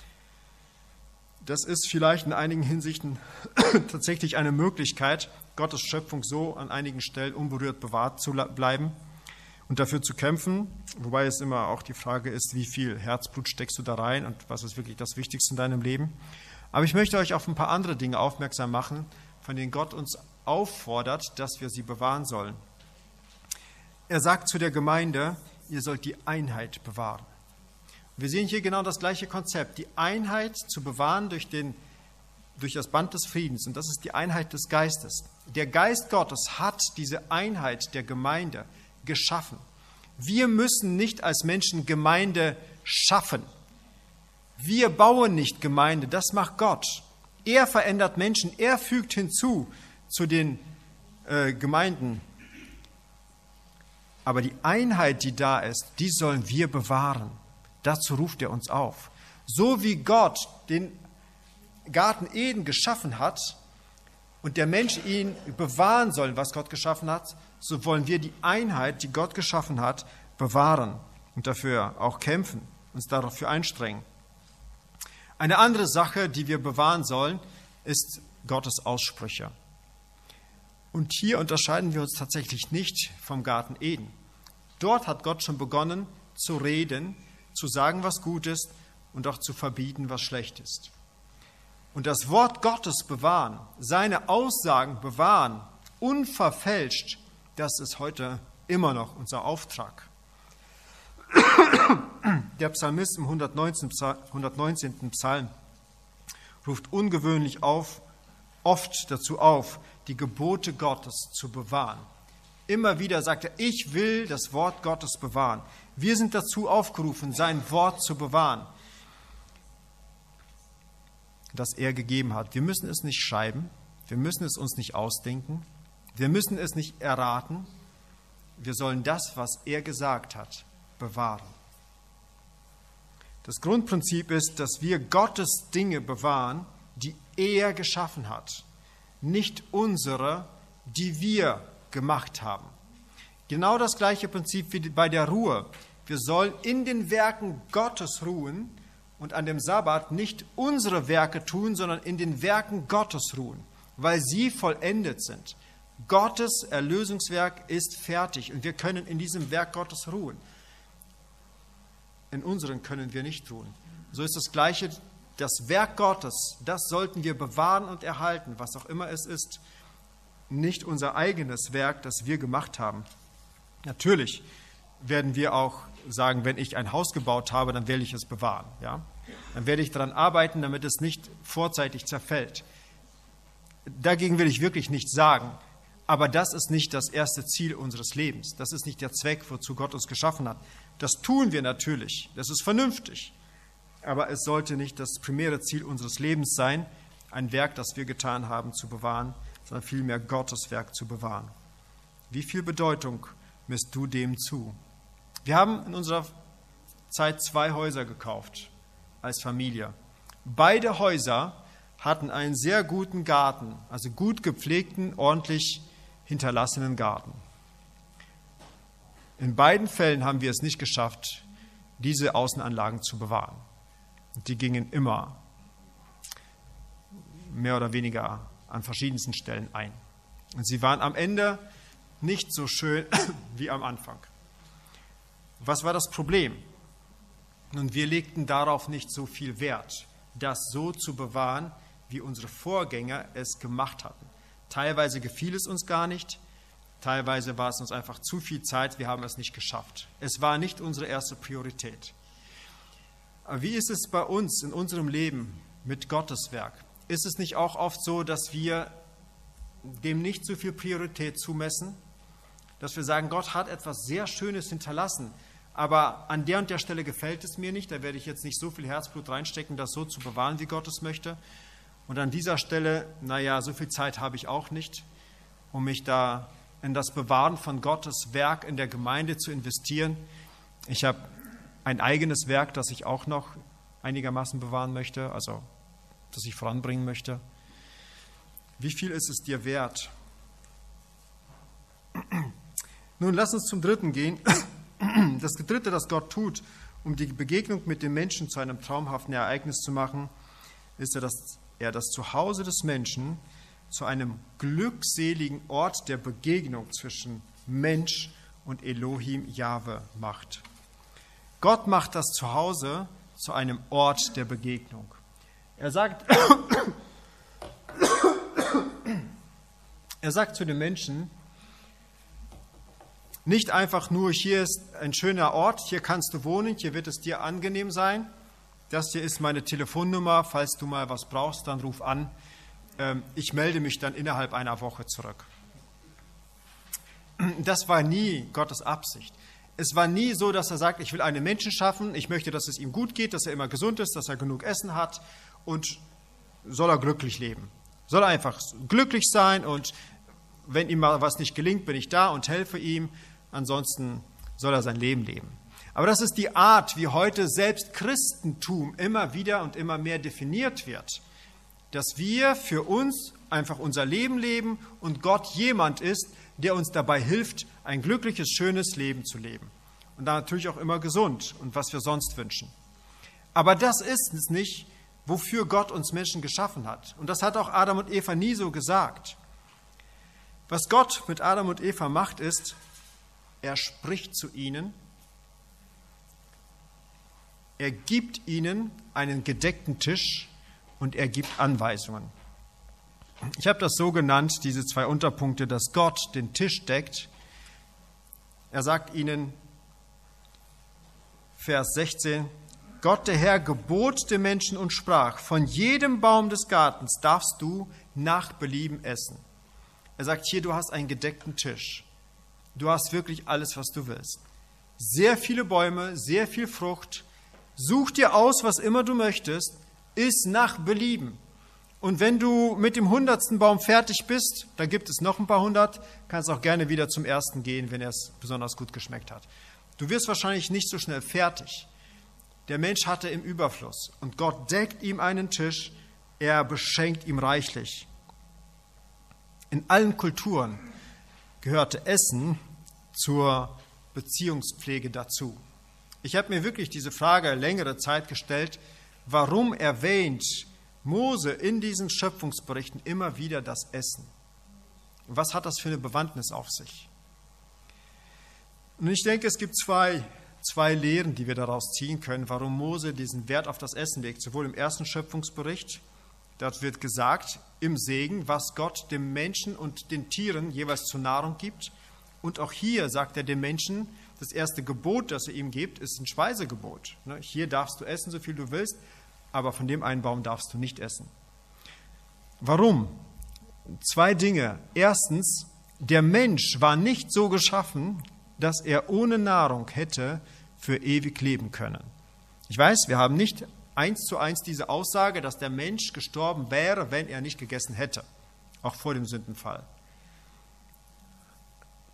Das ist vielleicht in einigen Hinsichten tatsächlich eine Möglichkeit, Gottes Schöpfung so an einigen Stellen unberührt bewahrt zu bleiben und dafür zu kämpfen, wobei es immer auch die Frage ist, wie viel Herzblut steckst du da rein und was ist wirklich das Wichtigste in deinem Leben. Aber ich möchte euch auf ein paar andere Dinge aufmerksam machen, von denen Gott uns auffordert, dass wir sie bewahren sollen. Er sagt zu der Gemeinde, ihr sollt die Einheit bewahren. Wir sehen hier genau das gleiche Konzept, die Einheit zu bewahren durch, den, durch das Band des Friedens. Und das ist die Einheit des Geistes. Der Geist Gottes hat diese Einheit der Gemeinde geschaffen. Wir müssen nicht als Menschen Gemeinde schaffen. Wir bauen nicht Gemeinde, das macht Gott. Er verändert Menschen, er fügt hinzu zu den äh, Gemeinden. Aber die Einheit, die da ist, die sollen wir bewahren. Dazu ruft er uns auf. So wie Gott den Garten Eden geschaffen hat und der Mensch ihn bewahren soll, was Gott geschaffen hat, so wollen wir die Einheit, die Gott geschaffen hat, bewahren und dafür auch kämpfen, uns dafür einstrengen. Eine andere Sache, die wir bewahren sollen, ist Gottes Aussprüche. Und hier unterscheiden wir uns tatsächlich nicht vom Garten Eden. Dort hat Gott schon begonnen zu reden, zu sagen, was gut ist und auch zu verbieten, was schlecht ist. Und das Wort Gottes bewahren, seine Aussagen bewahren, unverfälscht, das ist heute immer noch unser Auftrag. Der Psalmist im hundertneunzehnten Psalm ruft ungewöhnlich auf, oft dazu auf, die Gebote Gottes zu bewahren. Immer wieder sagt er, ich will das Wort Gottes bewahren. Wir sind dazu aufgerufen, sein Wort zu bewahren, das er gegeben hat. Wir müssen es nicht schreiben, wir müssen es uns nicht ausdenken, wir müssen es nicht erraten. Wir sollen das, was er gesagt hat, bewahren. Das Grundprinzip ist, dass wir Gottes Dinge bewahren, die er geschaffen hat, nicht unsere, die wir gemacht haben. Genau das gleiche Prinzip wie bei der Ruhe. Wir sollen in den Werken Gottes ruhen und an dem Sabbat nicht unsere Werke tun, sondern in den Werken Gottes ruhen, weil sie vollendet sind. Gottes Erlösungswerk ist fertig und wir können in diesem Werk Gottes ruhen. In unseren können wir nicht ruhen. So ist das Gleiche, das Werk Gottes, das sollten wir bewahren und erhalten, was auch immer es ist. Nicht unser eigenes Werk, das wir gemacht haben. Natürlich werden wir auch sagen, wenn ich ein Haus gebaut habe, dann werde ich es bewahren. Ja? Dann werde ich daran arbeiten, damit es nicht vorzeitig zerfällt. Dagegen will ich wirklich nichts sagen. Aber das ist nicht das erste Ziel unseres Lebens. Das ist nicht der Zweck, wozu Gott uns geschaffen hat. Das tun wir natürlich. Das ist vernünftig. Aber es sollte nicht das primäre Ziel unseres Lebens sein, ein Werk, das wir getan haben, zu bewahren, sondern vielmehr Gottes Werk zu bewahren. Wie viel Bedeutung misst du dem zu? Wir haben in unserer Zeit zwei Häuser gekauft als Familie. Beide Häuser hatten einen sehr guten Garten, also gut gepflegten, ordentlich hinterlassenen Garten. In beiden Fällen haben wir es nicht geschafft, diese Außenanlagen zu bewahren. Und die gingen immer mehr oder weniger an verschiedensten Stellen ein. Und sie waren am Ende nicht so schön wie am Anfang. Was war das Problem? Nun, wir legten darauf nicht so viel Wert, das so zu bewahren, wie unsere Vorgänger es gemacht hatten. Teilweise gefiel es uns gar nicht, teilweise war es uns einfach zu viel Zeit, wir haben es nicht geschafft. Es war nicht unsere erste Priorität. Aber wie ist es bei uns in unserem Leben mit Gottes Werk? Ist es nicht auch oft so, dass wir dem nicht so viel Priorität zumessen? Dass wir sagen, Gott hat etwas sehr Schönes hinterlassen, aber an der und der Stelle gefällt es mir nicht, da werde ich jetzt nicht so viel Herzblut reinstecken, das so zu bewahren, wie Gott es möchte. Und an dieser Stelle, naja, so viel Zeit habe ich auch nicht, um mich da in das Bewahren von Gottes Werk in der Gemeinde zu investieren. Ich habe ein eigenes Werk, das ich auch noch einigermaßen bewahren möchte, also das ich voranbringen möchte. Wie viel ist es dir wert? Nun, lass uns zum Dritten gehen. Das Dritte, das Gott tut, um die Begegnung mit dem Menschen zu einem traumhaften Ereignis zu machen, ist, dass er das Zuhause des Menschen zu einem glückseligen Ort der Begegnung zwischen Mensch und Elohim Jahwe macht. Gott macht das Zuhause zu einem Ort der Begegnung. Er sagt, er sagt zu den Menschen, nicht einfach nur, hier ist ein schöner Ort, hier kannst du wohnen, hier wird es dir angenehm sein. Das hier ist meine Telefonnummer, falls du mal was brauchst, dann ruf an. Ich melde mich dann innerhalb einer Woche zurück. Das war nie Gottes Absicht. Es war nie so, dass er sagt, ich will einen Menschen schaffen, ich möchte, dass es ihm gut geht, dass er immer gesund ist, dass er genug Essen hat und soll er glücklich leben. Soll er einfach glücklich sein und wenn ihm mal was nicht gelingt, bin ich da und helfe ihm. Ansonsten soll er sein Leben leben. Aber das ist die Art, wie heute selbst Christentum immer wieder und immer mehr definiert wird. Dass wir für uns einfach unser Leben leben und Gott jemand ist, der uns dabei hilft, ein glückliches, schönes Leben zu leben. Und dann natürlich auch immer gesund und was wir sonst wünschen. Aber das ist es nicht, wofür Gott uns Menschen geschaffen hat. Und das hat auch Adam und Eva nie so gesagt. Was Gott mit Adam und Eva macht, ist, er spricht zu ihnen, er gibt ihnen einen gedeckten Tisch und er gibt Anweisungen. Ich habe das so genannt, diese zwei Unterpunkte, dass Gott den Tisch deckt. Er sagt ihnen, Vers sechzehn, Gott der Herr gebot dem Menschen und sprach, von jedem Baum des Gartens darfst du nach Belieben essen. Er sagt hier, du hast einen gedeckten Tisch. Du hast wirklich alles, was du willst. Sehr viele Bäume, sehr viel Frucht. Such dir aus, was immer du möchtest. Iss nach Belieben. Und wenn du mit dem hundertsten Baum fertig bist, da gibt es noch ein paar hundert, kannst auch gerne wieder zum ersten gehen, wenn er es besonders gut geschmeckt hat. Du wirst wahrscheinlich nicht so schnell fertig. Der Mensch hatte im Überfluss und Gott deckt ihm einen Tisch, er beschenkt ihm reichlich. In allen Kulturen gehörte Essen zur Beziehungspflege dazu. Ich habe mir wirklich diese Frage längere Zeit gestellt, warum erwähnt Mose in diesen Schöpfungsberichten immer wieder das Essen? Was hat das für eine Bewandtnis auf sich? Und ich denke, es gibt zwei, zwei Lehren, die wir daraus ziehen können, warum Mose diesen Wert auf das Essen legt. Sowohl im ersten Schöpfungsbericht, dort wird gesagt, im Segen, was Gott dem Menschen und den Tieren jeweils zur Nahrung gibt. Und auch hier sagt er dem Menschen, das erste Gebot, das er ihm gibt, ist ein Speisegebot. Hier darfst du essen, so viel du willst, aber von dem einen Baum darfst du nicht essen. Warum? Zwei Dinge. Erstens, der Mensch war nicht so geschaffen, dass er ohne Nahrung hätte für ewig leben können. Ich weiß, wir haben nicht eins zu eins diese Aussage, dass der Mensch gestorben wäre, wenn er nicht gegessen hätte, auch vor dem Sündenfall.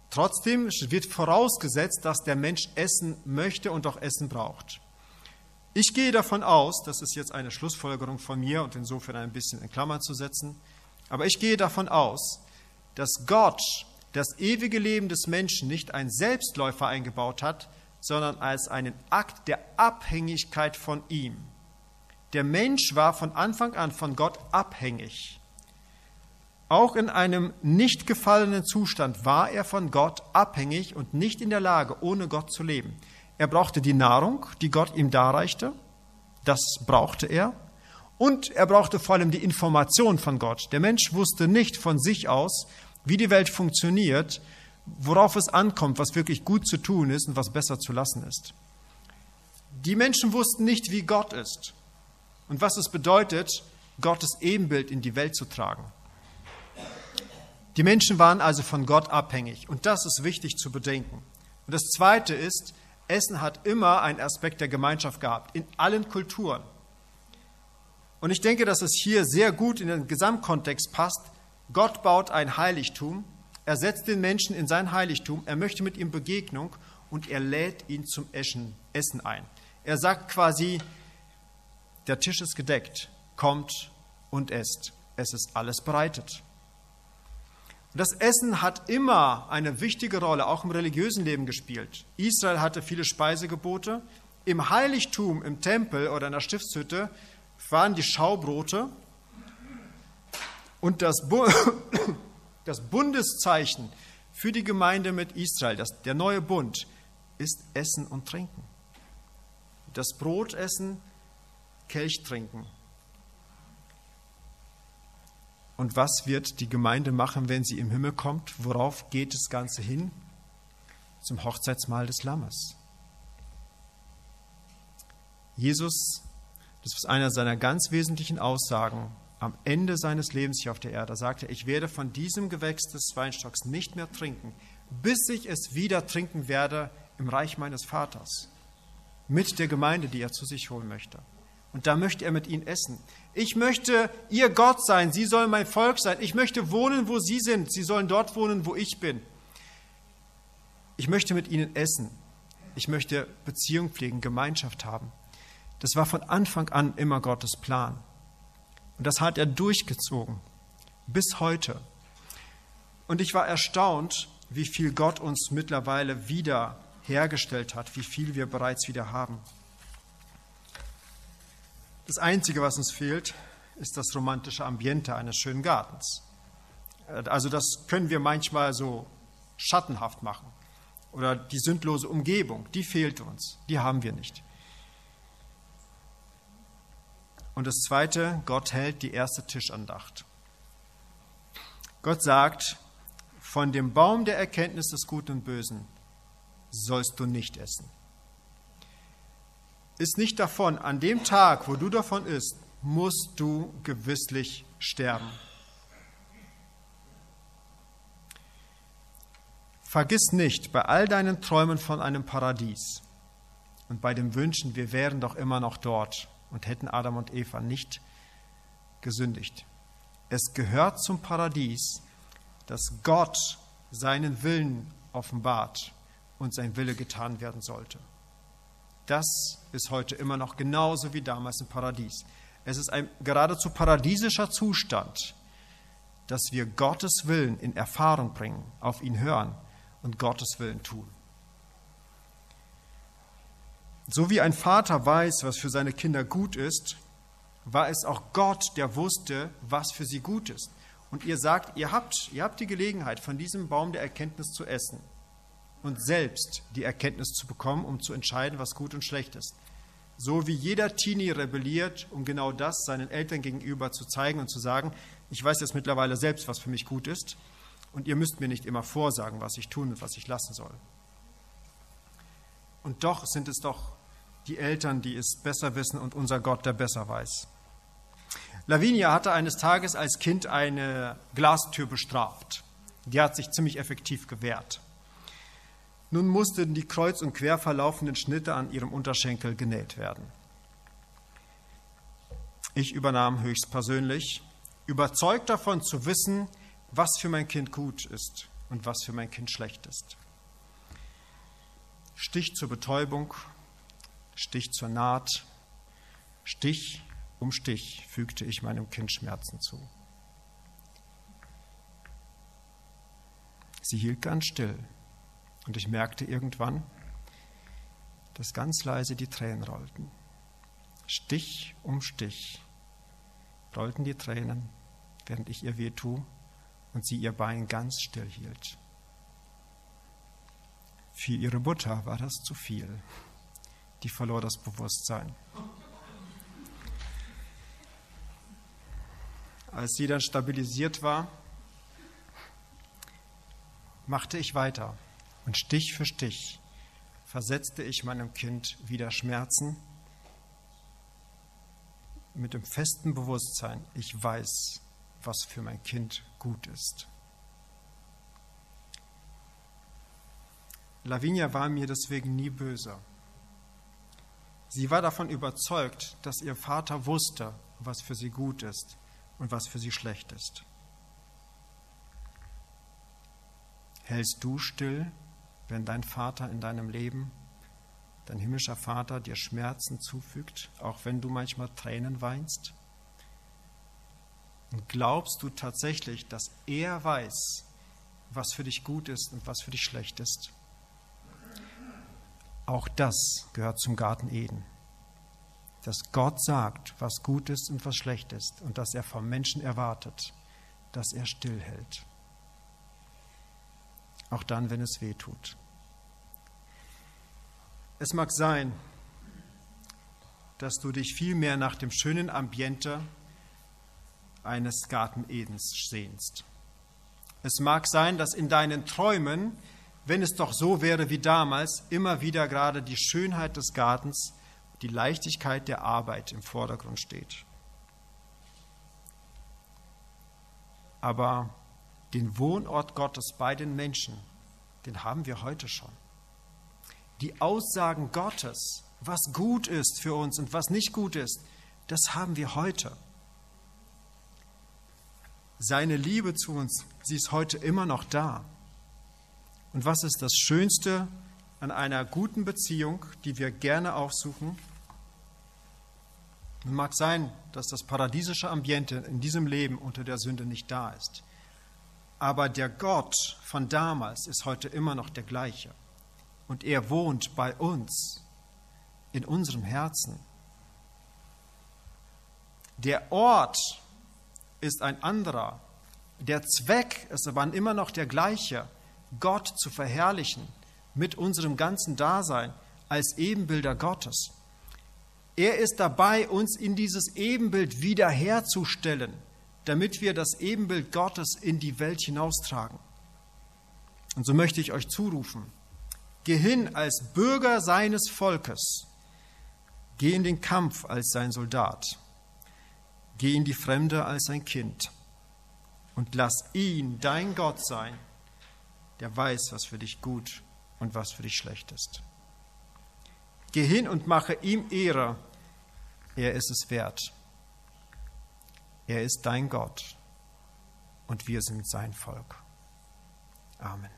Trotzdem wird vorausgesetzt, dass der Mensch essen möchte und auch Essen braucht. Ich gehe davon aus, das ist jetzt eine Schlussfolgerung von mir und insofern ein bisschen in Klammern zu setzen, aber ich gehe davon aus, dass Gott das ewige Leben des Menschen nicht als Selbstläufer eingebaut hat, sondern als einen Akt der Abhängigkeit von ihm. Der Mensch war von Anfang an von Gott abhängig. Auch in einem nicht gefallenen Zustand war er von Gott abhängig und nicht in der Lage, ohne Gott zu leben. Er brauchte die Nahrung, die Gott ihm darreichte. Das brauchte er. Und er brauchte vor allem die Information von Gott. Der Mensch wusste nicht von sich aus, wie die Welt funktioniert, worauf es ankommt, was wirklich gut zu tun ist und was besser zu lassen ist. Die Menschen wussten nicht, wie Gott ist und was es bedeutet, Gottes Ebenbild in die Welt zu tragen. Die Menschen waren also von Gott abhängig und das ist wichtig zu bedenken. Und das Zweite ist, Essen hat immer einen Aspekt der Gemeinschaft gehabt, in allen Kulturen. Und ich denke, dass es hier sehr gut in den Gesamtkontext passt. Gott baut ein Heiligtum, er setzt den Menschen in sein Heiligtum, er möchte mit ihm Begegnung und er lädt ihn zum Essen ein. Er sagt quasi, der Tisch ist gedeckt, kommt und esst. Es ist alles bereitet. Das Essen hat immer eine wichtige Rolle, auch im religiösen Leben gespielt. Israel hatte viele Speisegebote. Im Heiligtum, im Tempel oder in der Stiftshütte waren die Schaubrote. Und das, Bu- das Bundeszeichen für die Gemeinde mit Israel, das, der neue Bund, ist Essen und Trinken. Das Brotessen, Kelch trinken. Und was wird die Gemeinde machen, wenn sie im Himmel kommt? Worauf geht das Ganze hin? Zum Hochzeitsmahl des Lammes. Jesus, das ist einer seiner ganz wesentlichen Aussagen am Ende seines Lebens hier auf der Erde. Da sagte er, ich werde von diesem Gewächs des Weinstocks nicht mehr trinken, bis ich es wieder trinken werde im Reich meines Vaters. Mit der Gemeinde, die er zu sich holen möchte. Und da möchte er mit ihnen essen. Ich möchte ihr Gott sein, sie sollen mein Volk sein. Ich möchte wohnen, wo sie sind. Sie sollen dort wohnen, wo ich bin. Ich möchte mit ihnen essen. Ich möchte Beziehung pflegen, Gemeinschaft haben. Das war von Anfang an immer Gottes Plan. Und das hat er durchgezogen, bis heute. Und ich war erstaunt, wie viel Gott uns mittlerweile wieder hergestellt hat, wie viel wir bereits wieder haben. Das Einzige, was uns fehlt, ist das romantische Ambiente eines schönen Gartens. Also das können wir manchmal so schattenhaft machen. Oder die sündlose Umgebung, die fehlt uns, die haben wir nicht. Und das Zweite, Gott hält die erste Tischandacht. Gott sagt, von dem Baum der Erkenntnis des Guten und Bösen sollst du nicht essen. Ist nicht davon, an dem Tag, wo du davon isst, musst du gewisslich sterben. Vergiss nicht, bei all deinen Träumen von einem Paradies und bei dem Wünschen, wir wären doch immer noch dort und hätten Adam und Eva nicht gesündigt. Es gehört zum Paradies, dass Gott seinen Willen offenbart und sein Wille getan werden sollte. Das ist heute immer noch genauso wie damals im Paradies. Es ist ein geradezu paradiesischer Zustand, dass wir Gottes Willen in Erfahrung bringen, auf ihn hören und Gottes Willen tun. So wie ein Vater weiß, was für seine Kinder gut ist, war es auch Gott, der wusste, was für sie gut ist. Und ihr sagt, ihr habt, ihr habt die Gelegenheit, von diesem Baum der Erkenntnis zu essen und selbst die Erkenntnis zu bekommen, um zu entscheiden, was gut und schlecht ist. So wie jeder Teenie rebelliert, um genau das seinen Eltern gegenüber zu zeigen und zu sagen, ich weiß jetzt mittlerweile selbst, was für mich gut ist und ihr müsst mir nicht immer vorsagen, was ich tun und was ich lassen soll. Und doch sind es doch die Eltern, die es besser wissen und unser Gott, der besser weiß. Lavinia hatte eines Tages als Kind eine Glastür bestraft. Die hat sich ziemlich effektiv gewehrt. Nun mussten die kreuz und quer verlaufenden Schnitte an ihrem Unterschenkel genäht werden. Ich übernahm höchstpersönlich, überzeugt davon zu wissen, was für mein Kind gut ist und was für mein Kind schlecht ist. Stich zur Betäubung, Stich zur Naht, Stich um Stich fügte ich meinem Kind Schmerzen zu. Sie hielt ganz still und ich merkte irgendwann, dass ganz leise die Tränen rollten. Stich um Stich rollten die Tränen, während ich ihr wehtue und sie ihr Bein ganz still hielt. Für ihre Mutter war das zu viel. Die verlor das Bewusstsein. Als sie dann stabilisiert war, machte ich weiter und Stich für Stich versetzte ich meinem Kind wieder Schmerzen mit dem festen Bewusstsein, ich weiß, was für mein Kind gut ist. Lavinia war mir deswegen nie böse. Sie war davon überzeugt, dass ihr Vater wusste, was für sie gut ist und was für sie schlecht ist. Hältst du still, wenn dein Vater in deinem Leben, dein himmlischer Vater, dir Schmerzen zufügt, auch wenn du manchmal Tränen weinst? Und glaubst du tatsächlich, dass er weiß, was für dich gut ist und was für dich schlecht ist? Auch das gehört zum Garten Eden. Dass Gott sagt, was gut ist und was schlecht ist und dass er vom Menschen erwartet, dass er stillhält. Auch dann, wenn es weh tut. Es mag sein, dass du dich viel mehr nach dem schönen Ambiente eines Garten Edens sehnst. Es mag sein, dass in deinen Träumen, wenn es doch so wäre wie damals, immer wieder gerade die Schönheit des Gartens, die Leichtigkeit der Arbeit im Vordergrund steht. Aber den Wohnort Gottes bei den Menschen, den haben wir heute schon. Die Aussagen Gottes, was gut ist für uns und was nicht gut ist, das haben wir heute. Seine Liebe zu uns, sie ist heute immer noch da. Und was ist das Schönste an einer guten Beziehung, die wir gerne aufsuchen? Es mag sein, dass das paradiesische Ambiente in diesem Leben unter der Sünde nicht da ist. Aber der Gott von damals ist heute immer noch der gleiche. Und er wohnt bei uns, in unserem Herzen. Der Ort ist ein anderer. Der Zweck ist aber immer noch der gleiche, Gott zu verherrlichen mit unserem ganzen Dasein als Ebenbilder Gottes. Er ist dabei, uns in dieses Ebenbild wiederherzustellen, damit wir das Ebenbild Gottes in die Welt hinaustragen. Und so möchte ich euch zurufen, geh hin als Bürger seines Volkes, geh in den Kampf als sein Soldat, geh in die Fremde als sein Kind und lass ihn dein Gott sein, der weiß, was für dich gut und was für dich schlecht ist. Geh hin und mache ihm Ehre, er ist es wert. Er ist dein Gott und wir sind sein Volk. Amen.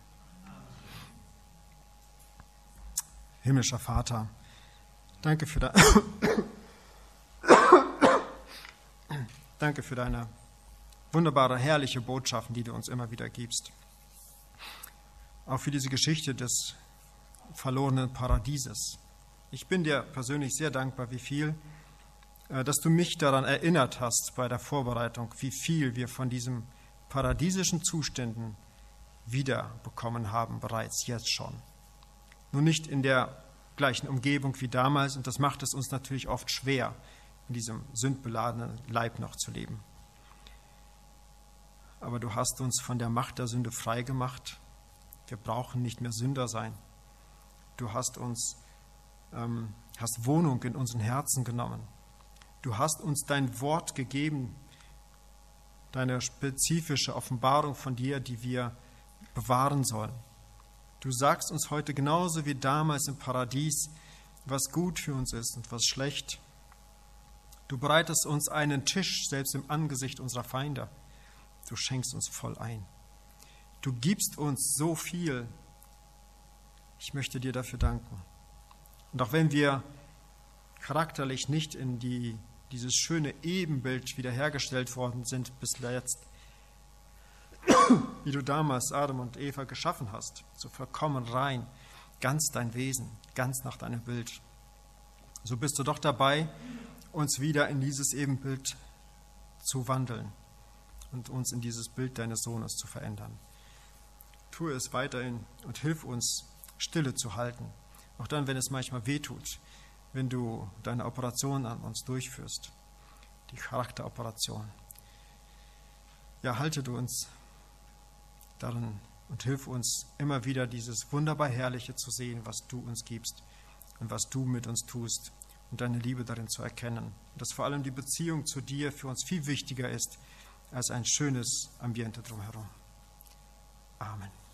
Himmlischer Vater, danke für, de danke für deine wunderbare, herrliche Botschaften, die du uns immer wieder gibst. Auch für diese Geschichte des verlorenen Paradieses. Ich bin dir persönlich sehr dankbar, wie viel, dass du mich daran erinnert hast bei der Vorbereitung, wie viel wir von diesen paradiesischen Zuständen wiederbekommen haben, bereits jetzt schon. Nur nicht in der gleichen Umgebung wie damals, und das macht es uns natürlich oft schwer, in diesem sündbeladenen Leib noch zu leben. Aber du hast uns von der Macht der Sünde frei gemacht. Wir brauchen nicht mehr Sünder sein. Du hast uns, ähm, hast Wohnung in unseren Herzen genommen. Du hast uns dein Wort gegeben, deine spezifische Offenbarung von dir, die wir bewahren sollen. Du sagst uns heute genauso wie damals im Paradies, was gut für uns ist und was schlecht. Du bereitest uns einen Tisch, selbst im Angesicht unserer Feinde. Du schenkst uns voll ein. Du gibst uns so viel. Ich möchte dir dafür danken. Und auch wenn wir charakterlich nicht in die, dieses schöne Ebenbild wiederhergestellt worden sind bis jetzt, wie du damals Adam und Eva geschaffen hast, so vollkommen rein, ganz dein Wesen, ganz nach deinem Bild. So bist du doch dabei, uns wieder in dieses Ebenbild zu wandeln und uns in dieses Bild deines Sohnes zu verändern. Tue es weiterhin und hilf uns, Stille zu halten, auch dann, wenn es manchmal wehtut, wenn du deine Operation an uns durchführst, die Charakteroperation. Ja, halte du uns darin und hilf uns immer wieder dieses wunderbar Herrliche zu sehen, was du uns gibst und was du mit uns tust und deine Liebe darin zu erkennen. Und dass vor allem die Beziehung zu dir für uns viel wichtiger ist als ein schönes Ambiente drumherum. Amen.